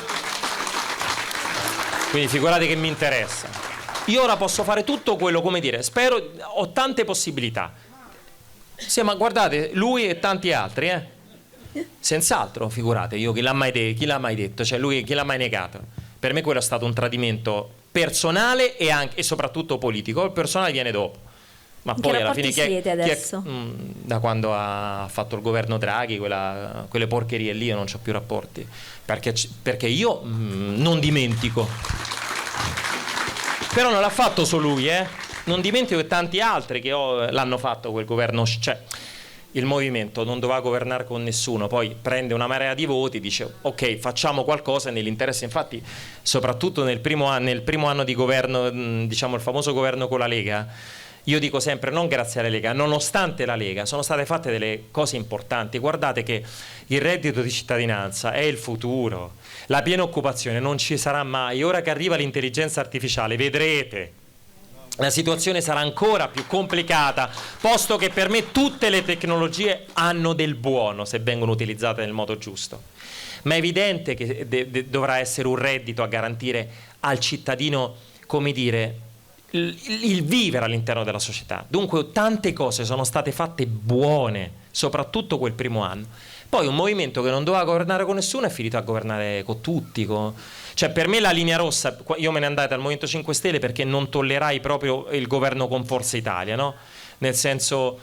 Quindi figurate che mi interessa. Io ora posso fare tutto quello, come dire, spero, ho tante possibilità. Sì, ma guardate, lui e tanti altri, senz'altro, figurate, io chi l'ha mai detto, cioè lui chi l'ha mai negato? Per me quello è stato un tradimento personale e soprattutto politico. Il personale viene dopo. Ma in poi che alla fine siete adesso? Da quando ha fatto il governo Draghi, quelle porcherie lì, io non ho più rapporti. Perché io non dimentico. Però non l'ha fatto solo lui, non dimentico che tanti altri che l'hanno fatto quel governo, cioè il movimento non doveva governare con nessuno, poi prende una marea di voti, dice ok, facciamo qualcosa nell'interesse. Infatti soprattutto nel primo anno di governo, diciamo il famoso governo con la Lega, io dico sempre non grazie alla Lega, nonostante la Lega sono state fatte delle cose importanti. Guardate che il reddito di cittadinanza è il futuro, la piena occupazione non ci sarà mai. Ora che arriva l'intelligenza artificiale vedrete la situazione sarà ancora più complicata, posto che per me tutte le tecnologie hanno del buono se vengono utilizzate nel modo giusto. Ma è evidente che dovrà essere un reddito a garantire al cittadino, come dire, il vivere all'interno della società. Dunque tante cose sono state fatte buone, soprattutto quel primo anno. Poi un movimento che non doveva governare con nessuno è finito a governare con tutti. Cioè per me la linea rossa, io me ne andai dal Movimento 5 Stelle perché non tollerai proprio il governo con Forza Italia, no? Nel senso,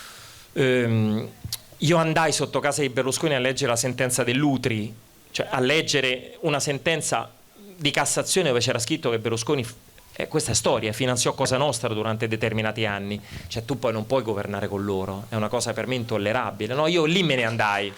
io andai sotto casa di Berlusconi a leggere la sentenza dell'Utri, cioè a leggere una sentenza di Cassazione dove c'era scritto che Berlusconi, questa è storia, finanziò Cosa Nostra durante determinati anni. Cioè tu poi non puoi governare con loro, è una cosa per me intollerabile, no? Io lì me ne andai.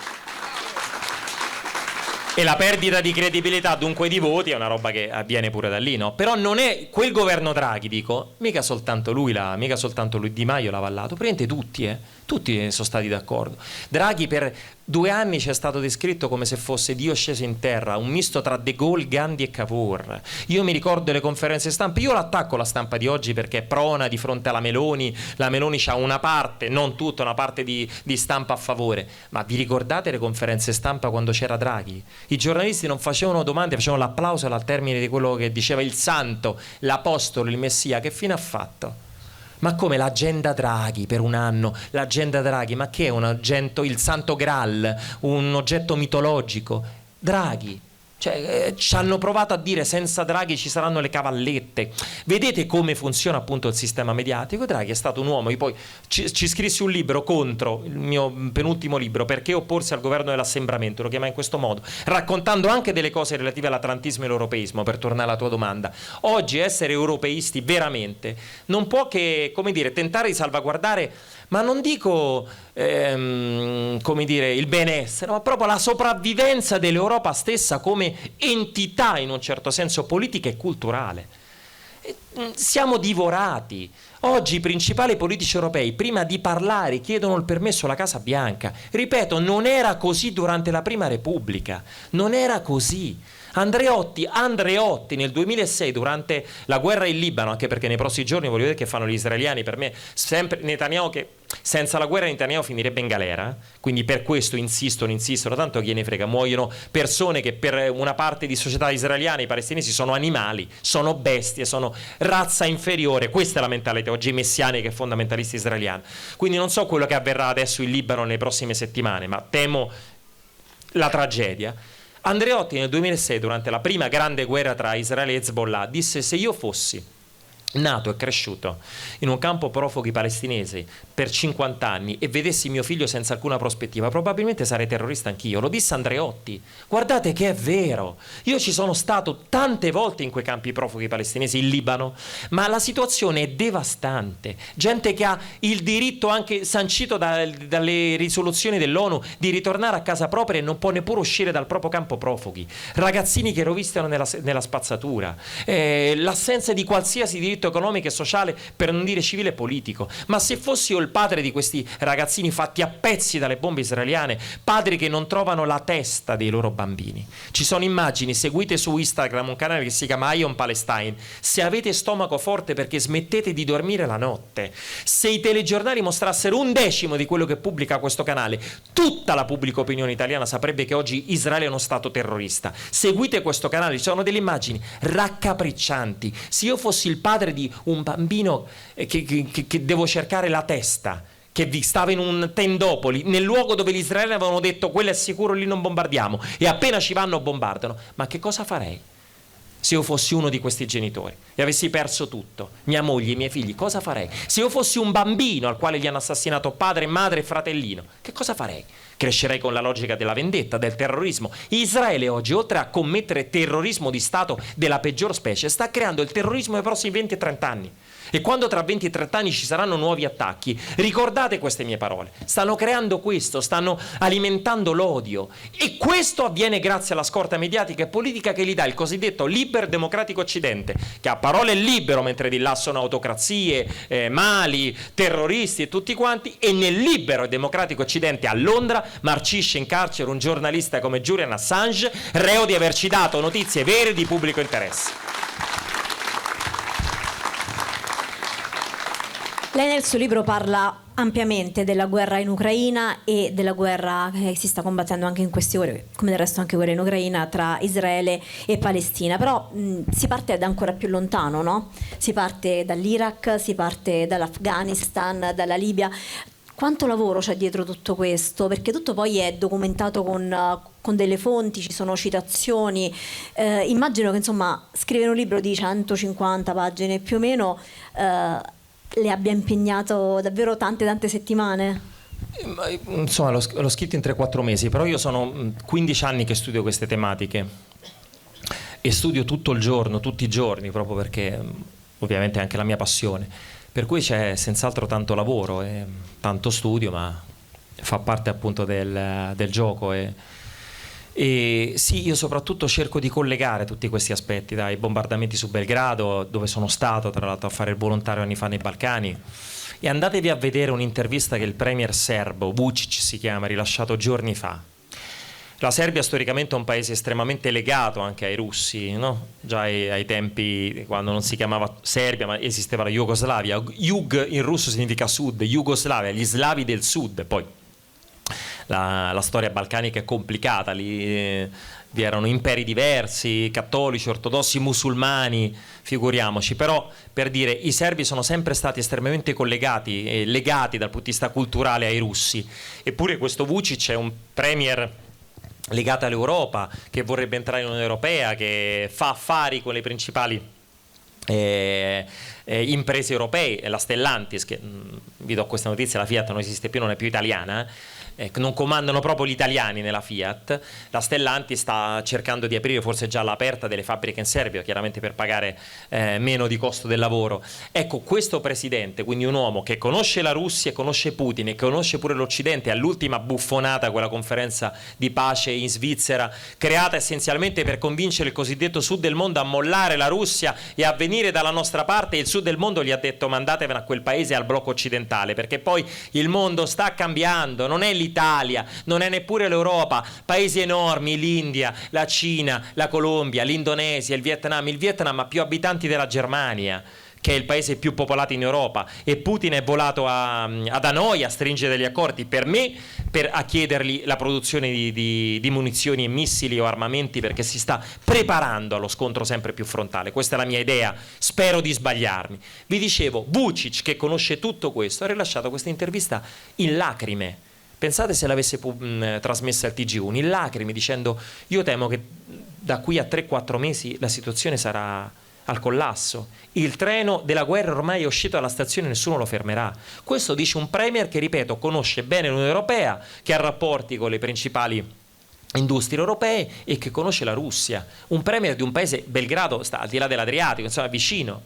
E la perdita di credibilità, dunque di voti, è una roba che avviene pure da lì, no? Però non è quel governo Draghi, dico, mica soltanto lui Di Maio l'ha avallato, praticamente tutti sono stati d'accordo. Draghi per 2 anni ci è stato descritto come se fosse Dio sceso in terra, un misto tra De Gaulle, Gandhi e Cavour. Io mi ricordo le conferenze stampa, io l'attacco la stampa di oggi perché è prona di fronte alla Meloni, la Meloni c'ha una parte, non tutta, una parte di stampa a favore, ma vi ricordate le conferenze stampa quando c'era Draghi? I giornalisti non facevano domande, facevano l'applauso al termine di quello che diceva il santo, l'apostolo, il messia. Che fine ha fatto? Ma come l'agenda Draghi per un anno? L'agenda Draghi, ma che è un oggetto, il santo Graal, un oggetto mitologico? Draghi. Cioè, ci hanno provato a dire senza Draghi ci saranno le cavallette. Vedete come funziona appunto il sistema mediatico? Draghi è stato un uomo. Io poi ci scrissi un libro contro, il mio penultimo libro, perché opporsi al governo dell'assembramento, lo chiamai in questo modo, raccontando anche delle cose relative all'atlantismo e all'europeismo, per tornare alla tua domanda. Oggi essere europeisti veramente non può che, come dire, tentare di salvaguardare ma non dico come dire il benessere, ma proprio la sopravvivenza dell'Europa stessa come entità in un certo senso politica e culturale. Siamo divorati. Oggi i principali politici europei prima di parlare chiedono il permesso alla Casa Bianca. Ripeto, non era così durante la Prima Repubblica, non era così. Andreotti nel 2006 durante la guerra in Libano, anche perché nei prossimi giorni voglio vedere che fanno gli israeliani, per me sempre Netanyahu, che senza la guerra Netanyahu finirebbe in galera, quindi per questo insistono, tanto chi ne frega, muoiono persone che per una parte di società israeliane, i palestinesi sono animali, sono bestie, sono razza inferiore, questa è la mentalità oggi messianica e fondamentalista israeliana. Quindi non so quello che avverrà adesso in Libano nelle prossime settimane, ma temo la tragedia. Andreotti nel 2006, durante la prima grande guerra tra Israele e Hezbollah, disse: se io fossi nato e cresciuto in un campo profughi palestinese per 50 anni e vedessi mio figlio senza alcuna prospettiva, probabilmente sarei terrorista anch'io. Lo disse Andreotti. Guardate che è vero. Io ci sono stato tante volte in quei campi profughi palestinesi in Libano, ma la situazione è devastante. Gente che ha il diritto anche sancito dalle risoluzioni dell'ONU di ritornare a casa propria e non può neppure uscire dal proprio campo profughi. Ragazzini che rovistano nella spazzatura. L'assenza di qualsiasi diritto economico e sociale, per non dire civile e politico. Ma se fossi io il padre di questi ragazzini fatti a pezzi dalle bombe israeliane, padri che non trovano la testa dei loro bambini. Ci sono immagini, seguite su Instagram un canale che si chiama Ion Palestine. Se avete stomaco forte, perché smettete di dormire la notte. Se i telegiornali mostrassero 1/10 di quello che pubblica questo canale, tutta la pubblica opinione italiana saprebbe che oggi Israele è uno stato terrorista. Seguite questo canale, ci sono delle immagini raccapriccianti. Se io fossi il padre di un bambino che devo cercare la testa, che stava in un tendopoli, nel luogo dove gli israeliani avevano detto quello è sicuro, lì non bombardiamo, e appena ci vanno bombardano, ma che cosa farei? Se io fossi uno di questi genitori e avessi perso tutto, mia moglie, i miei figli, cosa farei? Se io fossi un bambino al quale gli hanno assassinato padre, madre e fratellino, che cosa farei? Crescerei con la logica della vendetta, del terrorismo. Israele oggi, oltre a commettere terrorismo di Stato della peggior specie, sta creando il terrorismo nei prossimi 20 e 30 anni. E quando tra 20 e 30 anni ci saranno nuovi attacchi, ricordate queste mie parole. Stanno creando questo, stanno alimentando l'odio. E questo avviene grazie alla scorta mediatica e politica che gli dà il cosiddetto libero democratico occidente, che a parole è libero, mentre di là sono autocrazie, mali, terroristi e tutti quanti, e nel libero e democratico occidente a Londra marcisce in carcere un giornalista come Julian Assange, reo di averci dato notizie vere di pubblico interesse. Lei nel suo libro parla ampiamente della guerra in Ucraina e della guerra che si sta combattendo anche in queste ore, come del resto anche quella in Ucraina, tra Israele e Palestina. Però si parte da ancora più lontano, no? Si parte dall'Iraq, si parte dall'Afghanistan, dalla Libia. Quanto lavoro c'è dietro tutto questo? Perché tutto poi è documentato con delle fonti, ci sono citazioni. Immagino che insomma scrivere un libro di 150 pagine più o meno le abbia impegnato davvero tante settimane. Insomma, l'ho scritto in 3-4 mesi, però io sono 15 anni che studio queste tematiche e studio tutto il giorno, tutti i giorni, proprio perché ovviamente è anche la mia passione, per cui c'è senz'altro tanto lavoro e tanto studio, ma fa parte appunto del gioco. E sì, io soprattutto cerco di collegare tutti questi aspetti, dai bombardamenti su Belgrado, dove sono stato tra l'altro a fare il volontario anni fa nei Balcani, e andatevi a vedere un'intervista che il premier serbo, Vučić si chiama, rilasciato giorni fa. La Serbia storicamente è un paese estremamente legato anche ai russi, no? Già ai tempi quando non si chiamava Serbia ma esisteva la Jugoslavia. Jug in russo significa sud, Jugoslavia, gli slavi del sud. Poi la storia balcanica è complicata, lì vi erano imperi diversi, cattolici, ortodossi, musulmani, figuriamoci. Però per dire, i serbi sono sempre stati estremamente collegati e legati dal punto di vista culturale ai russi. Eppure questo Vučić è un premier legato all'Europa, che vorrebbe entrare in Unione Europea, che fa affari con le principali imprese europee, la Stellantis, che vi do questa notizia, la Fiat non esiste più, non è più italiana, non comandano proprio gli italiani nella Fiat. La Stellantis sta cercando di aprire, forse già all'aperta, delle fabbriche in Serbia, chiaramente per pagare meno di costo del lavoro. Ecco, questo presidente, quindi un uomo che conosce la Russia, conosce Putin e conosce pure l'Occidente, all'ultima buffonata, quella conferenza di pace in Svizzera, creata essenzialmente per convincere il cosiddetto sud del mondo a mollare la Russia e a venire dalla nostra parte, e il sud del mondo gli ha detto: mandatevene a quel paese, al blocco occidentale, perché poi il mondo sta cambiando, non è l'Italia, non è neppure l'Europa, paesi enormi, l'India, la Cina, la Colombia, l'Indonesia, il Vietnam ha più abitanti della Germania, che è il paese più popolato in Europa, e Putin è volato ad Hanoi a stringere degli accordi, per me, a chiedergli la produzione di munizioni e missili o armamenti, perché si sta preparando allo scontro sempre più frontale. Questa è la mia idea, spero di sbagliarmi. Vi dicevo, Vučić, che conosce tutto questo, ha rilasciato questa intervista in lacrime. Pensate se l'avesse trasmessa al TG1, in lacrime, dicendo: io temo che da qui a 3-4 mesi la situazione sarà al collasso, il treno della guerra ormai è uscito dalla stazione e nessuno lo fermerà. Questo dice un premier che, ripeto, conosce bene l'Unione Europea, che ha rapporti con le principali industrie europee e che conosce la Russia, un premier di un paese, Belgrado sta al di là dell'Adriatico, insomma vicino.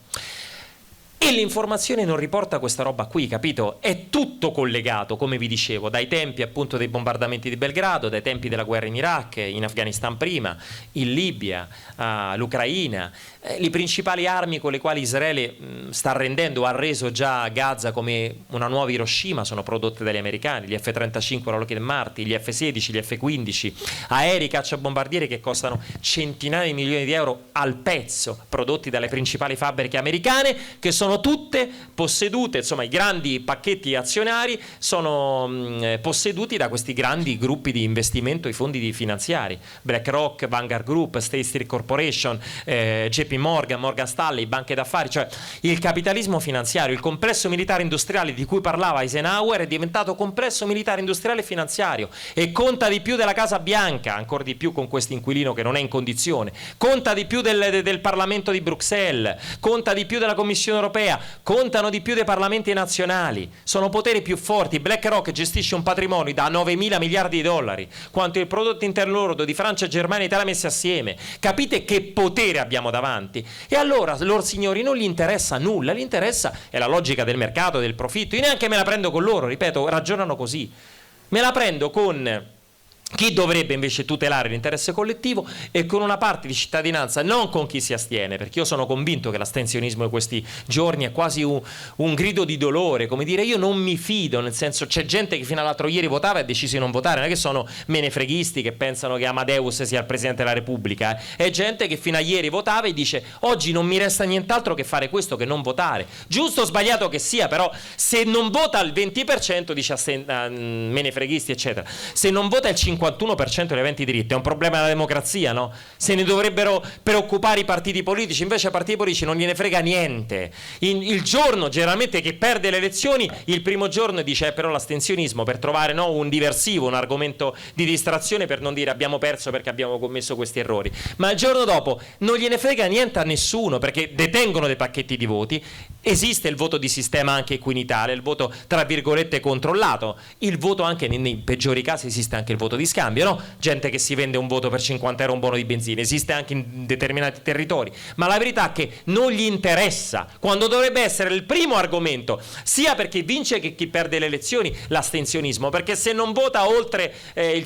E l'informazione non riporta questa roba qui, capito? È tutto collegato, come vi dicevo, dai tempi appunto dei bombardamenti di Belgrado, dai tempi della guerra in Iraq, in Afghanistan prima, in Libia, l'Ucraina. Le principali armi con le quali Israele sta rendendo, ha reso già Gaza come una nuova Hiroshima, sono prodotte dagli americani, gli F-35, la Lockheed Martin, gli F-16, gli F-15, aerei cacciabombardieri che costano centinaia di milioni di euro al pezzo, prodotti dalle principali fabbriche americane, che sono tutte possedute, insomma i grandi pacchetti azionari sono posseduti da questi grandi gruppi di investimento, i fondi finanziari, BlackRock, Vanguard Group, State Street Corporation, JP Morgan, Morgan Stanley, banche d'affari. Cioè il capitalismo finanziario, il complesso militare industriale di cui parlava Eisenhower è diventato complesso militare industriale e finanziario, e conta di più della Casa Bianca, ancora di più con questo inquilino che non è in condizione, conta di più del Parlamento di Bruxelles, conta di più della Commissione Europea, contano di più dei parlamenti nazionali, sono poteri più forti. BlackRock gestisce un patrimonio da 9.000 miliardi di dollari, quanto il prodotto interno lordo di Francia, Germania e Italia messi assieme. Capite che potere abbiamo davanti? E allora, loro signori, non gli interessa nulla, gli interessa è la logica del mercato, del profitto. Io neanche me la prendo con loro, ripeto, ragionano così. Me la prendo con chi dovrebbe invece tutelare l'interesse collettivo e con una parte di cittadinanza, non con chi si astiene, perché io sono convinto che l'astensionismo di questi giorni è quasi un grido di dolore, come dire io non mi fido, nel senso c'è gente che fino all'altro ieri votava e ha deciso di non votare, non è che sono menefreghisti che pensano che Amadeus sia il Presidente della Repubblica, è gente che fino a ieri votava e dice oggi non mi resta nient'altro che fare questo, che non votare, giusto o sbagliato che sia, però se non vota il 20% dice menefreghisti eccetera, se non vota il 51% degli aventi diritto, è un problema della democrazia, no? Se ne dovrebbero preoccupare i partiti politici, invece ai partiti politici non gliene frega niente. Il giorno generalmente che perde le elezioni, il primo giorno dice però l'astensionismo, per trovare un diversivo, un argomento di distrazione, per non dire abbiamo perso perché abbiamo commesso questi errori, ma il giorno dopo non gliene frega niente a nessuno, perché detengono dei pacchetti di voti. Esiste il voto di sistema anche qui in Italia, il voto tra virgolette controllato, il voto anche nei peggiori casi, esiste anche il voto di scambio, no? Gente che si vende un voto per 50 euro un buono di benzina, esiste anche in determinati territori, ma la verità è che non gli interessa, quando dovrebbe essere il primo argomento, sia per chi vince che chi perde le elezioni, l'astensionismo, perché se non vota oltre il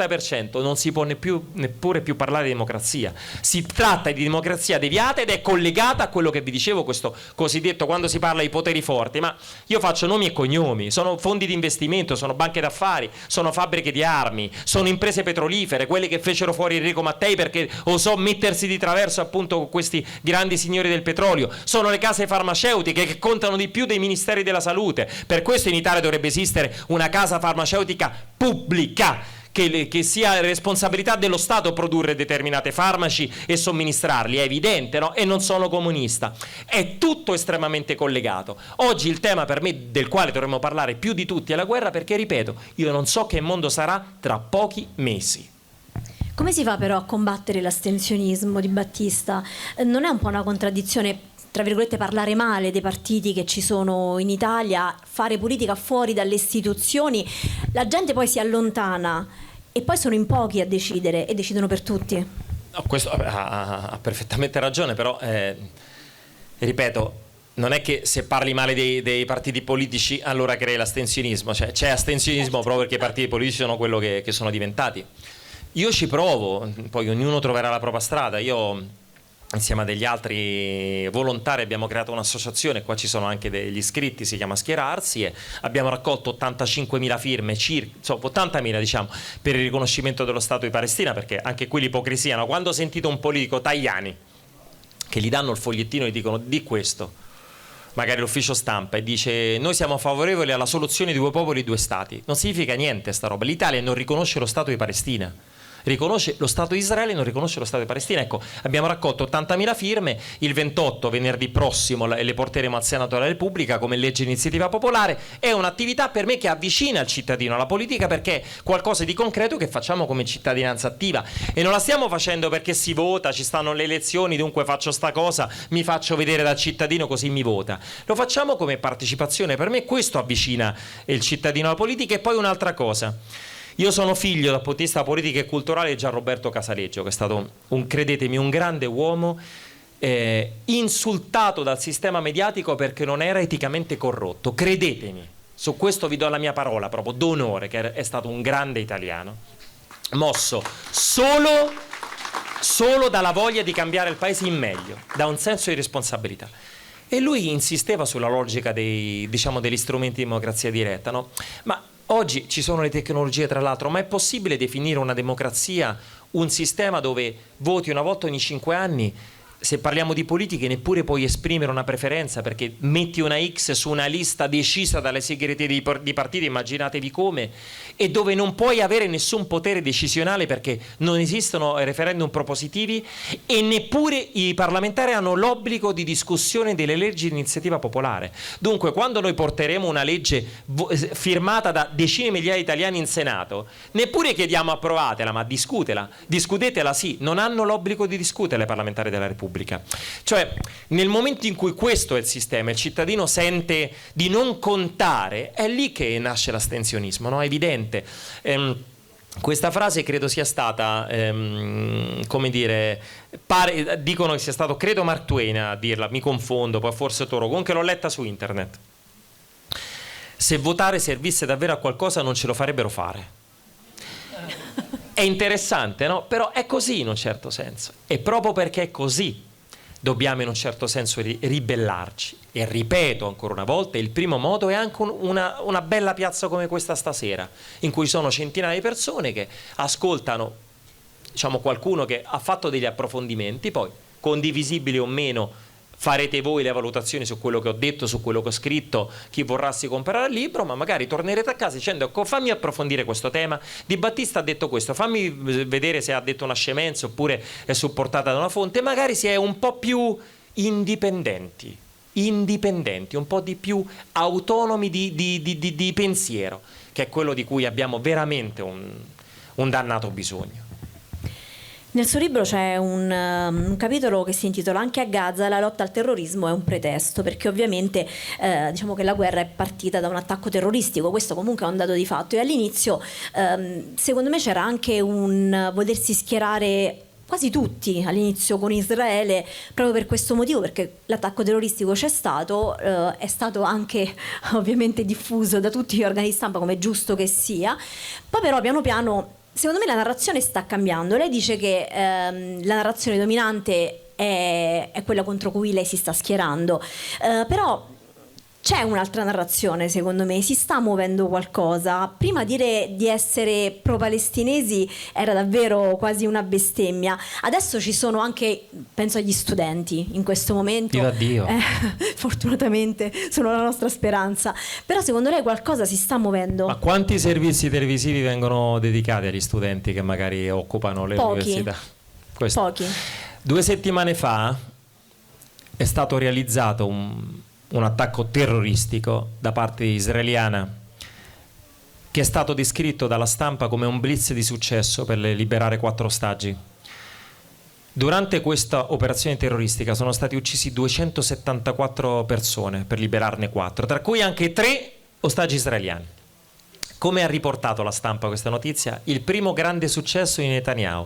50% non si può neppure più parlare di democrazia. Si tratta di democrazia deviata ed è collegata a quello che vi dicevo, questo cosiddetto, quando si parla di poteri forti, ma io faccio nomi e cognomi, sono fondi di investimento, sono banche d'affari, sono fabbriche di armi, sono imprese petrolifere, quelle che fecero fuori Enrico Mattei perché osò mettersi di traverso appunto con questi grandi signori del petrolio, sono le case farmaceutiche che contano di più dei ministeri della salute. Per questo in Italia dovrebbe esistere una casa farmaceutica pubblica, che sia responsabilità dello Stato produrre determinati farmaci e somministrarli, è evidente, no? E non sono comunista, è tutto estremamente collegato. Oggi il tema per me del quale dovremmo parlare più di tutti è la guerra, perché ripeto, io non so che mondo sarà tra pochi mesi. Come si fa però a combattere l'astensionismo di Battista? Non è un po' una contraddizione? tra virgolette, parlare male dei partiti che ci sono in Italia, fare politica fuori dalle istituzioni, la gente poi si allontana e poi sono in pochi a decidere e decidono per tutti. No, questo ha perfettamente ragione, però ripeto, non è che se parli male dei partiti politici allora crei l'astensionismo, cioè c'è astensionismo proprio perché i partiti politici sono quello che sono diventati. Io ci provo, poi ognuno troverà la propria strada. Io insieme a degli altri volontari abbiamo creato un'associazione, qua ci sono anche degli iscritti, si chiama Schierarsi, e abbiamo raccolto 85.000 firme, insomma 80.000 diciamo, per il riconoscimento dello Stato di Palestina, perché anche qui l'ipocrisia, no? Quando ho sentito un politico, Tajani, che gli danno il fogliettino e dicono di questo, magari l'ufficio stampa, e dice noi siamo favorevoli alla soluzione di due popoli, due stati, non significa niente sta roba. L'Italia non riconosce lo Stato di Palestina, riconosce lo Stato di Israele, non riconosce lo Stato di Palestina. Ecco, abbiamo raccolto 80.000 firme, il 28 venerdì prossimo le porteremo al Senato della Repubblica come legge iniziativa popolare. È un'attività per me che avvicina il cittadino alla politica, perché è qualcosa di concreto che facciamo come cittadinanza attiva, e non la stiamo facendo perché si vota, ci stanno le elezioni, dunque faccio sta cosa, mi faccio vedere dal cittadino così mi vota. Lo facciamo come partecipazione. Per me questo avvicina il cittadino alla politica. E poi un'altra cosa: io sono figlio dal punto di vista politico e culturale di Gianroberto Casaleggio, che è stato credetemi, un grande uomo, insultato dal sistema mediatico perché non era eticamente corrotto. Credetemi, su questo vi do la mia parola proprio d'onore, che è stato un grande italiano, mosso solo dalla voglia di cambiare il paese in meglio, da un senso di responsabilità. E lui insisteva sulla logica degli strumenti di democrazia diretta, no? Ma oggi ci sono le tecnologie, tra l'altro, ma è possibile definire una democrazia un sistema dove voti una volta ogni 5 anni? Se parliamo di politiche neppure puoi esprimere una preferenza, perché metti una X su una lista decisa dalle segreterie di partiti, immaginatevi come, e dove non puoi avere nessun potere decisionale perché non esistono referendum propositivi, e neppure i parlamentari hanno l'obbligo di discussione delle leggi di iniziativa popolare. Dunque, quando noi porteremo una legge firmata da decine di migliaia di italiani in Senato, neppure chiediamo approvatela, ma discutetela sì, non hanno l'obbligo di discutere i parlamentari della Repubblica. Cioè, nel momento in cui questo è il sistema, il cittadino sente di non contare, è lì che nasce l'astensionismo, no? È evidente. Questa frase credo sia stata, come dire, dicono che sia stato, credo, Mark Twain a dirla, mi confondo, poi forse Toro, comunque l'ho letta su internet. Se votare servisse davvero a qualcosa non ce lo farebbero fare. È interessante, no? Però è così in un certo senso, e proprio perché è così dobbiamo in un certo senso ribellarci. E ripeto ancora una volta, il primo modo è anche una bella piazza come questa stasera, in cui sono centinaia di persone che ascoltano, diciamo, qualcuno che ha fatto degli approfondimenti, poi condivisibili o meno farete voi le valutazioni su quello che ho detto, su quello che ho scritto, chi vorrà si comprerà il libro, ma magari tornerete a casa dicendo fammi approfondire questo tema, Di Battista ha detto questo, fammi vedere se ha detto una scemenza oppure è supportata da una fonte. Magari si è un po' più indipendenti, un po' di più autonomi di pensiero, che è quello di cui abbiamo veramente un dannato bisogno. Nel suo libro c'è un capitolo che si intitola Anche a Gaza la lotta al terrorismo è un pretesto, perché ovviamente diciamo che la guerra è partita da un attacco terroristico, questo comunque è un dato di fatto, e all'inizio secondo me c'era anche un volersi schierare quasi tutti all'inizio con Israele proprio per questo motivo, perché l'attacco terroristico c'è stato, è stato anche ovviamente diffuso da tutti gli organi di stampa, come è giusto che sia. Poi però piano piano secondo me la narrazione sta cambiando. Lei dice che la narrazione dominante è quella contro cui lei si sta schierando, però c'è un'altra narrazione, secondo me, si sta muovendo qualcosa. Prima dire di essere pro-palestinesi era davvero quasi una bestemmia. Adesso ci sono anche, penso agli studenti in questo momento. Viva Dio! Fortunatamente sono la nostra speranza. Però secondo lei qualcosa si sta muovendo? Ma quanti servizi televisivi vengono dedicati agli studenti che magari occupano le università? Pochi. 2 settimane fa è stato realizzato un attacco terroristico da parte israeliana che è stato descritto dalla stampa come un blitz di successo per liberare 4 ostaggi. Durante questa operazione terroristica sono stati uccisi 274 persone, per liberarne 4, tra cui anche 3 ostaggi israeliani. Come ha riportato la stampa questa notizia? Il primo grande successo di Netanyahu.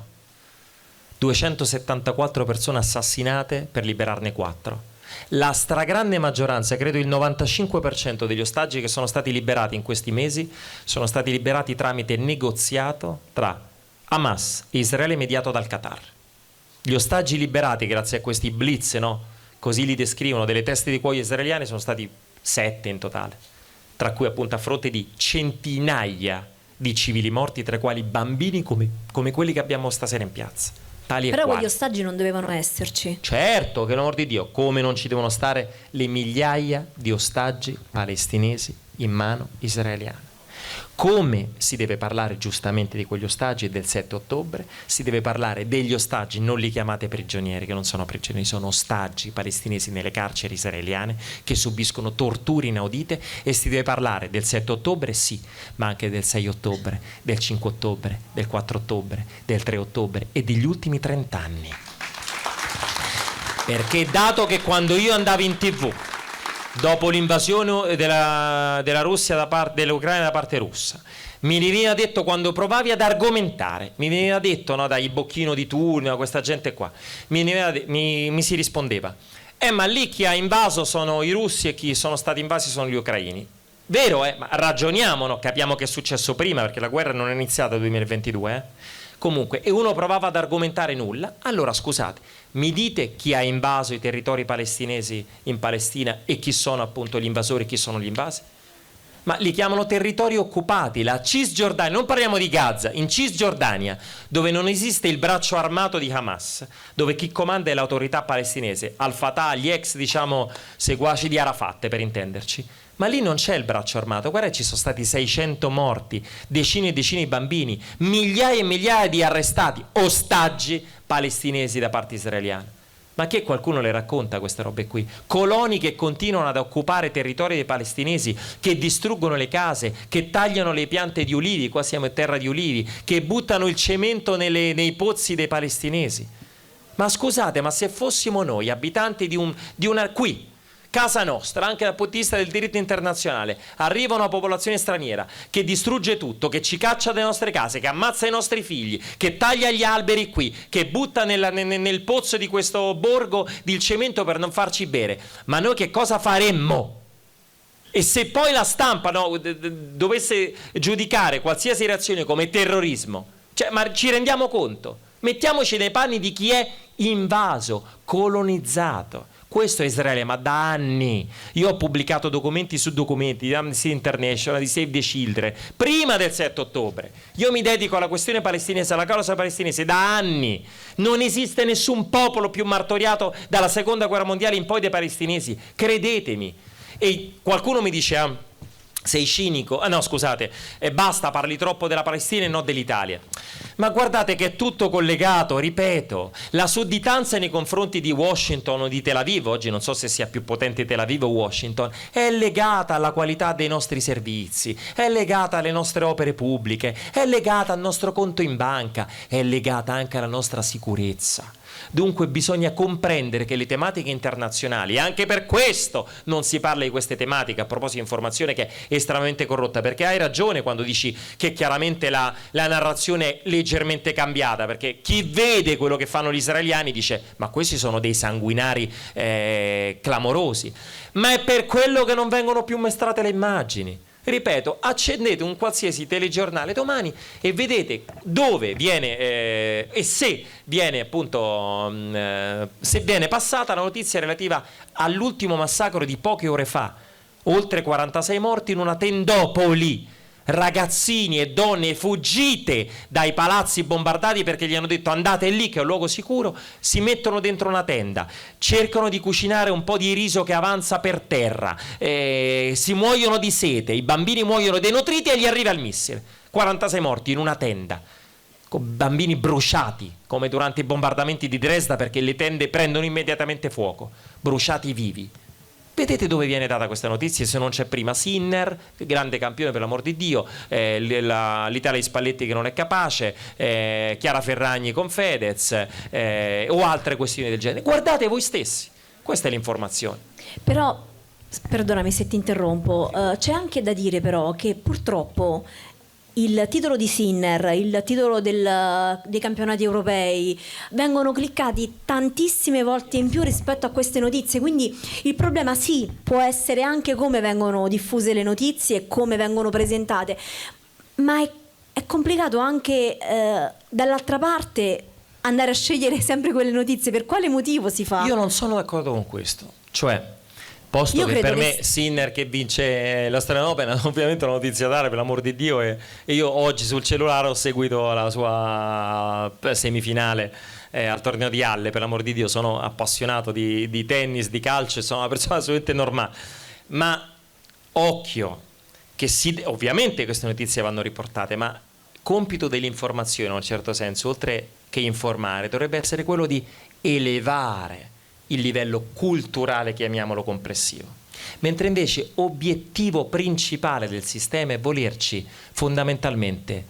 274 persone assassinate per liberarne 4. La stragrande maggioranza, credo il 95% degli ostaggi che sono stati liberati in questi mesi, sono stati liberati tramite negoziato tra Hamas e Israele mediato dal Qatar. Gli ostaggi liberati grazie a questi blitz, no? Così li descrivono, delle teste di cuoio israeliane, sono stati 7 in totale, tra cui appunto a fronte di centinaia di civili morti, tra i quali bambini come quelli che abbiamo stasera in piazza. Però quegli ostaggi non dovevano esserci. Certo, che l'amor di Dio, come non ci devono stare le migliaia di ostaggi palestinesi in mano israeliana. Come si deve parlare giustamente di quegli ostaggi del 7 ottobre, si deve parlare degli ostaggi, non li chiamate prigionieri, che non sono prigionieri, sono ostaggi palestinesi nelle carceri israeliane che subiscono torture inaudite, e si deve parlare del 7 ottobre, sì, ma anche del 6 ottobre, del 5 ottobre, del 4 ottobre, del 3 ottobre e degli ultimi 30 anni. Perché dato che quando io andavo in TV dopo l'invasione della Russia dell'Ucraina da parte russa, mi veniva detto, quando provavi ad argomentare, mi veniva detto, no, dai Bocchino di Turno, questa gente qua, mi si rispondeva: ma lì chi ha invaso sono i russi e chi sono stati invasi sono gli ucraini. Vero, ma ragioniamo, no? Capiamo che è successo prima, perché la guerra non è iniziata nel 2022, Comunque, e uno provava ad argomentare nulla. Allora scusate, mi dite chi ha invaso i territori palestinesi in Palestina e chi sono appunto gli invasori e chi sono gli invasi? Ma li chiamano territori occupati. La Cisgiordania, non parliamo di Gaza, in Cisgiordania, dove non esiste il braccio armato di Hamas, dove chi comanda è l'autorità palestinese, Al-Fatah, gli ex seguaci di Arafat, per intenderci. Ma lì non c'è il braccio armato. Guarda, ci sono stati 600 morti, decine e decine di bambini, migliaia e migliaia di arrestati, ostaggi palestinesi da parte israeliana. Ma che qualcuno le racconta queste robe qui? Coloni che continuano ad occupare territori dei palestinesi, che distruggono le case, che tagliano le piante di ulivi, qua siamo in terra di ulivi, che buttano il cemento nei pozzi dei palestinesi. Ma scusate, ma se fossimo noi abitanti di una qui, casa nostra, anche dal punto di vista del diritto internazionale, arriva una popolazione straniera che distrugge tutto, che ci caccia dalle nostre case, che ammazza i nostri figli, che taglia gli alberi qui, che butta nel pozzo di questo borgo il cemento per non farci bere, ma noi che cosa faremmo? E se poi la stampa dovesse giudicare qualsiasi reazione come terrorismo, cioè, ma ci rendiamo conto? Mettiamoci nei panni di chi è invaso, colonizzato. Questo è Israele, ma da anni. Io ho pubblicato documenti su documenti di Amnesty International, di Save the Children, prima del 7 ottobre. Io mi dedico alla questione palestinese, alla causa palestinese da anni. Non esiste nessun popolo più martoriato dalla seconda guerra mondiale in poi dei palestinesi, credetemi. E qualcuno mi dice: sei cinico, no scusate, basta, parli troppo della Palestina e non dell'Italia. Ma guardate che è tutto collegato, ripeto, la sudditanza nei confronti di Washington o di Tel Aviv, oggi non so se sia più potente Tel Aviv o Washington, è legata alla qualità dei nostri servizi, è legata alle nostre opere pubbliche, è legata al nostro conto in banca, è legata anche alla nostra sicurezza. Dunque bisogna comprendere che le tematiche internazionali, e anche per questo non si parla di queste tematiche, a proposito di informazione che è estremamente corrotta, perché hai ragione quando dici che chiaramente la narrazione è leggermente cambiata, perché chi vede quello che fanno gli israeliani dice: ma questi sono dei sanguinari clamorosi, ma è per quello che non vengono più mostrate le immagini. Ripeto, accendete un qualsiasi telegiornale domani e vedete dove viene e se viene appunto se viene passata la notizia relativa all'ultimo massacro di poche ore fa, oltre 46 morti in una tendopoli, ragazzini e donne fuggite dai palazzi bombardati perché gli hanno detto andate lì che è un luogo sicuro, si mettono dentro una tenda, cercano di cucinare un po' di riso che avanza per terra, si muoiono di sete, i bambini muoiono denutriti e gli arriva il missile. 46 morti in una tenda, con bambini bruciati come durante i bombardamenti di Dresda, perché le tende prendono immediatamente fuoco, bruciati vivi. Vedete dove viene data questa notizia? Se non c'è prima Sinner, grande campione per l'amor di Dio, l'Italia di Spalletti che non è capace, Chiara Ferragni con Fedez, o altre questioni del genere. Guardate voi stessi, questa è l'informazione. Però, perdonami se ti interrompo, c'è anche da dire però che purtroppo il titolo di Sinner, il titolo dei campionati europei vengono cliccati tantissime volte in più rispetto a queste notizie, quindi il problema sì può essere anche come vengono diffuse le notizie e come vengono presentate, ma è complicato anche dall'altra parte andare a scegliere sempre quelle notizie. Per quale motivo si fa? Io non sono d'accordo con questo, cioè posto Io che per credo me Sinner che vince l'Australian Open è ovviamente una notizia da dare, per l'amor di Dio, e io oggi sul cellulare ho seguito la sua semifinale al torneo di Halle, per l'amor di Dio, sono appassionato di tennis, di calcio, sono una persona assolutamente normale, ma occhio che ovviamente queste notizie vanno riportate, ma compito dell'informazione in un certo senso, oltre che informare, dovrebbe essere quello di elevare il livello culturale, chiamiamolo complessivo, mentre invece obiettivo principale del sistema è volerci fondamentalmente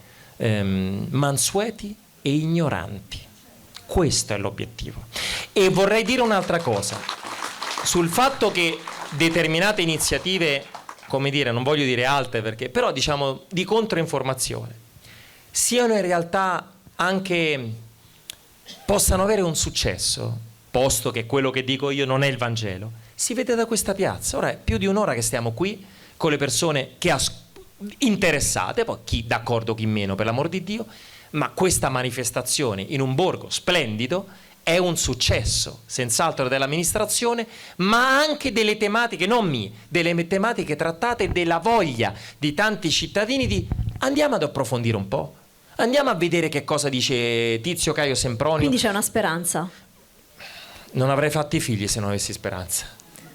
mansueti e ignoranti. Questo è l'obiettivo. E vorrei dire un'altra cosa sul fatto che determinate iniziative, come dire, non voglio dire alte perché, però diciamo di controinformazione, siano in realtà anche, possano avere un successo, posto che quello che dico io non è il Vangelo, si vede da questa piazza. Ora è più di un'ora che stiamo qui con le persone interessate, poi chi d'accordo chi meno, per l'amor di Dio, ma questa manifestazione in un borgo splendido è un successo senz'altro dell'amministrazione, ma anche delle tematiche, non mie, delle tematiche trattate, della voglia di tanti cittadini di andiamo ad approfondire un po', andiamo a vedere che cosa dice Tizio Caio Sempronio. Quindi c'è una speranza. Non avrei fatto i figli se non avessi speranza.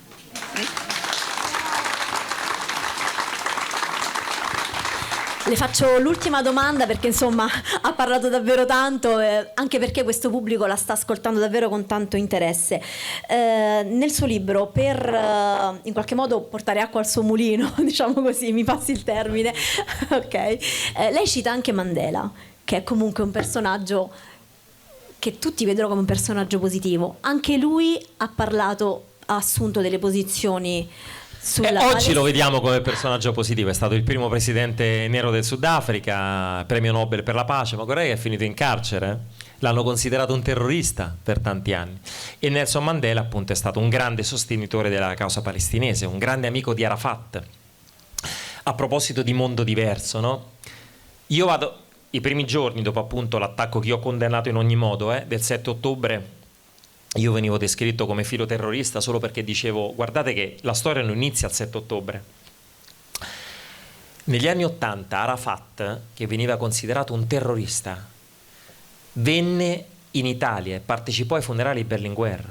Le faccio l'ultima domanda perché insomma ha parlato davvero tanto, anche perché questo pubblico la sta ascoltando davvero con tanto interesse. Nel suo libro, per in qualche modo portare acqua al suo mulino, diciamo così, mi passi il termine, ok? Lei cita anche Mandela, che è comunque un personaggio che tutti vedono come un personaggio positivo. Anche lui ha assunto delle posizioni sulla oggi lo vediamo come personaggio positivo, è stato il primo presidente nero del Sudafrica, premio Nobel per la pace, ma guarda che è finito in carcere, l'hanno considerato un terrorista per tanti anni. E Nelson Mandela appunto è stato un grande sostenitore della causa palestinese, un grande amico di Arafat. A proposito di mondo diverso, no? Io vado i primi giorni dopo appunto l'attacco che io ho condannato in ogni modo, del 7 ottobre, io venivo descritto come filoterrorista solo perché dicevo guardate che la storia non inizia il 7 ottobre. Negli anni 80 Arafat, che veniva considerato un terrorista, venne in Italia e partecipò ai funerali di Berlinguer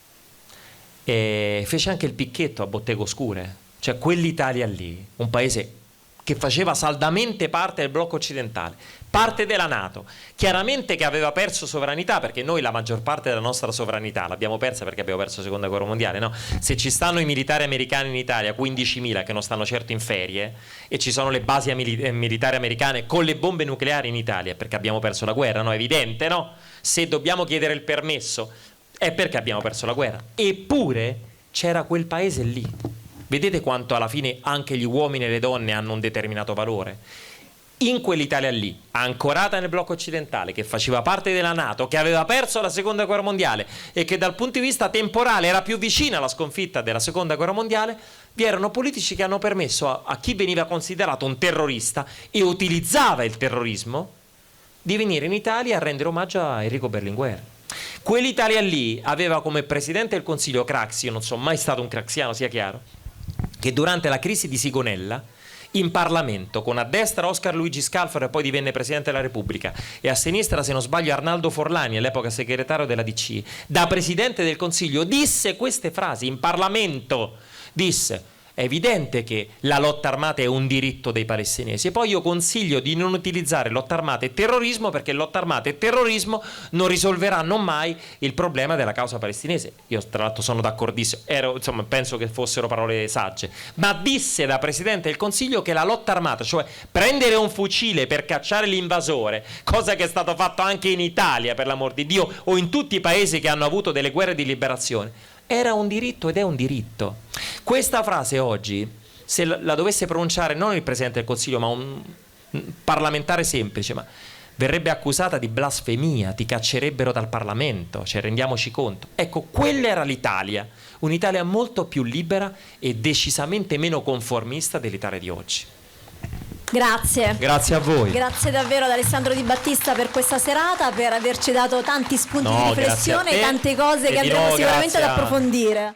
e fece anche il picchetto a Botteghe Oscure, cioè quell'Italia lì, un paese che faceva saldamente parte del blocco occidentale, parte della NATO, chiaramente che aveva perso sovranità, perché noi la maggior parte della nostra sovranità l'abbiamo persa perché abbiamo perso la seconda guerra mondiale, no? Se ci stanno i militari americani in Italia, 15.000 che non stanno certo in ferie, e ci sono le basi militari americane con le bombe nucleari in Italia, perché abbiamo perso la guerra, no? È evidente, no? Se dobbiamo chiedere il permesso è perché abbiamo perso la guerra. Eppure c'era quel paese lì. Vedete quanto alla fine anche gli uomini e le donne hanno un determinato valore? In quell'Italia lì, ancorata nel blocco occidentale, che faceva parte della NATO, che aveva perso la seconda guerra mondiale e che dal punto di vista temporale era più vicina alla sconfitta della seconda guerra mondiale, vi erano politici che hanno permesso a chi veniva considerato un terrorista e utilizzava il terrorismo di venire in Italia a rendere omaggio a Enrico Berlinguer. Quell'Italia lì aveva come presidente del Consiglio Craxi, io non sono mai stato un craxiano, sia chiaro, che durante la crisi di Sigonella in Parlamento, con a destra Oscar Luigi Scalfaro e poi divenne Presidente della Repubblica, e a sinistra, se non sbaglio, Arnaldo Forlani, all'epoca segretario della DC, da Presidente del Consiglio, disse queste frasi in Parlamento, disse è evidente che la lotta armata è un diritto dei palestinesi. E poi io consiglio di non utilizzare lotta armata e terrorismo, perché lotta armata e terrorismo non risolveranno mai il problema della causa palestinese. Io tra l'altro sono d'accordissimo, insomma, penso che fossero parole sagge, ma disse da Presidente del Consiglio che la lotta armata, cioè prendere un fucile per cacciare l'invasore, cosa che è stato fatto anche in Italia, per l'amor di Dio, o in tutti i paesi che hanno avuto delle guerre di liberazione, era un diritto ed è un diritto. Questa frase oggi, se la dovesse pronunciare non il Presidente del Consiglio, ma un parlamentare semplice, ma verrebbe accusata di blasfemia, ti caccerebbero dal Parlamento, cioè rendiamoci conto. Ecco, quella era l'Italia, un'Italia molto più libera e decisamente meno conformista dell'Italia di oggi. Grazie. Grazie a voi. Grazie davvero ad Alessandro Di Battista per questa serata, per averci dato tanti spunti di riflessione e tante cose che andremo sicuramente ad approfondire.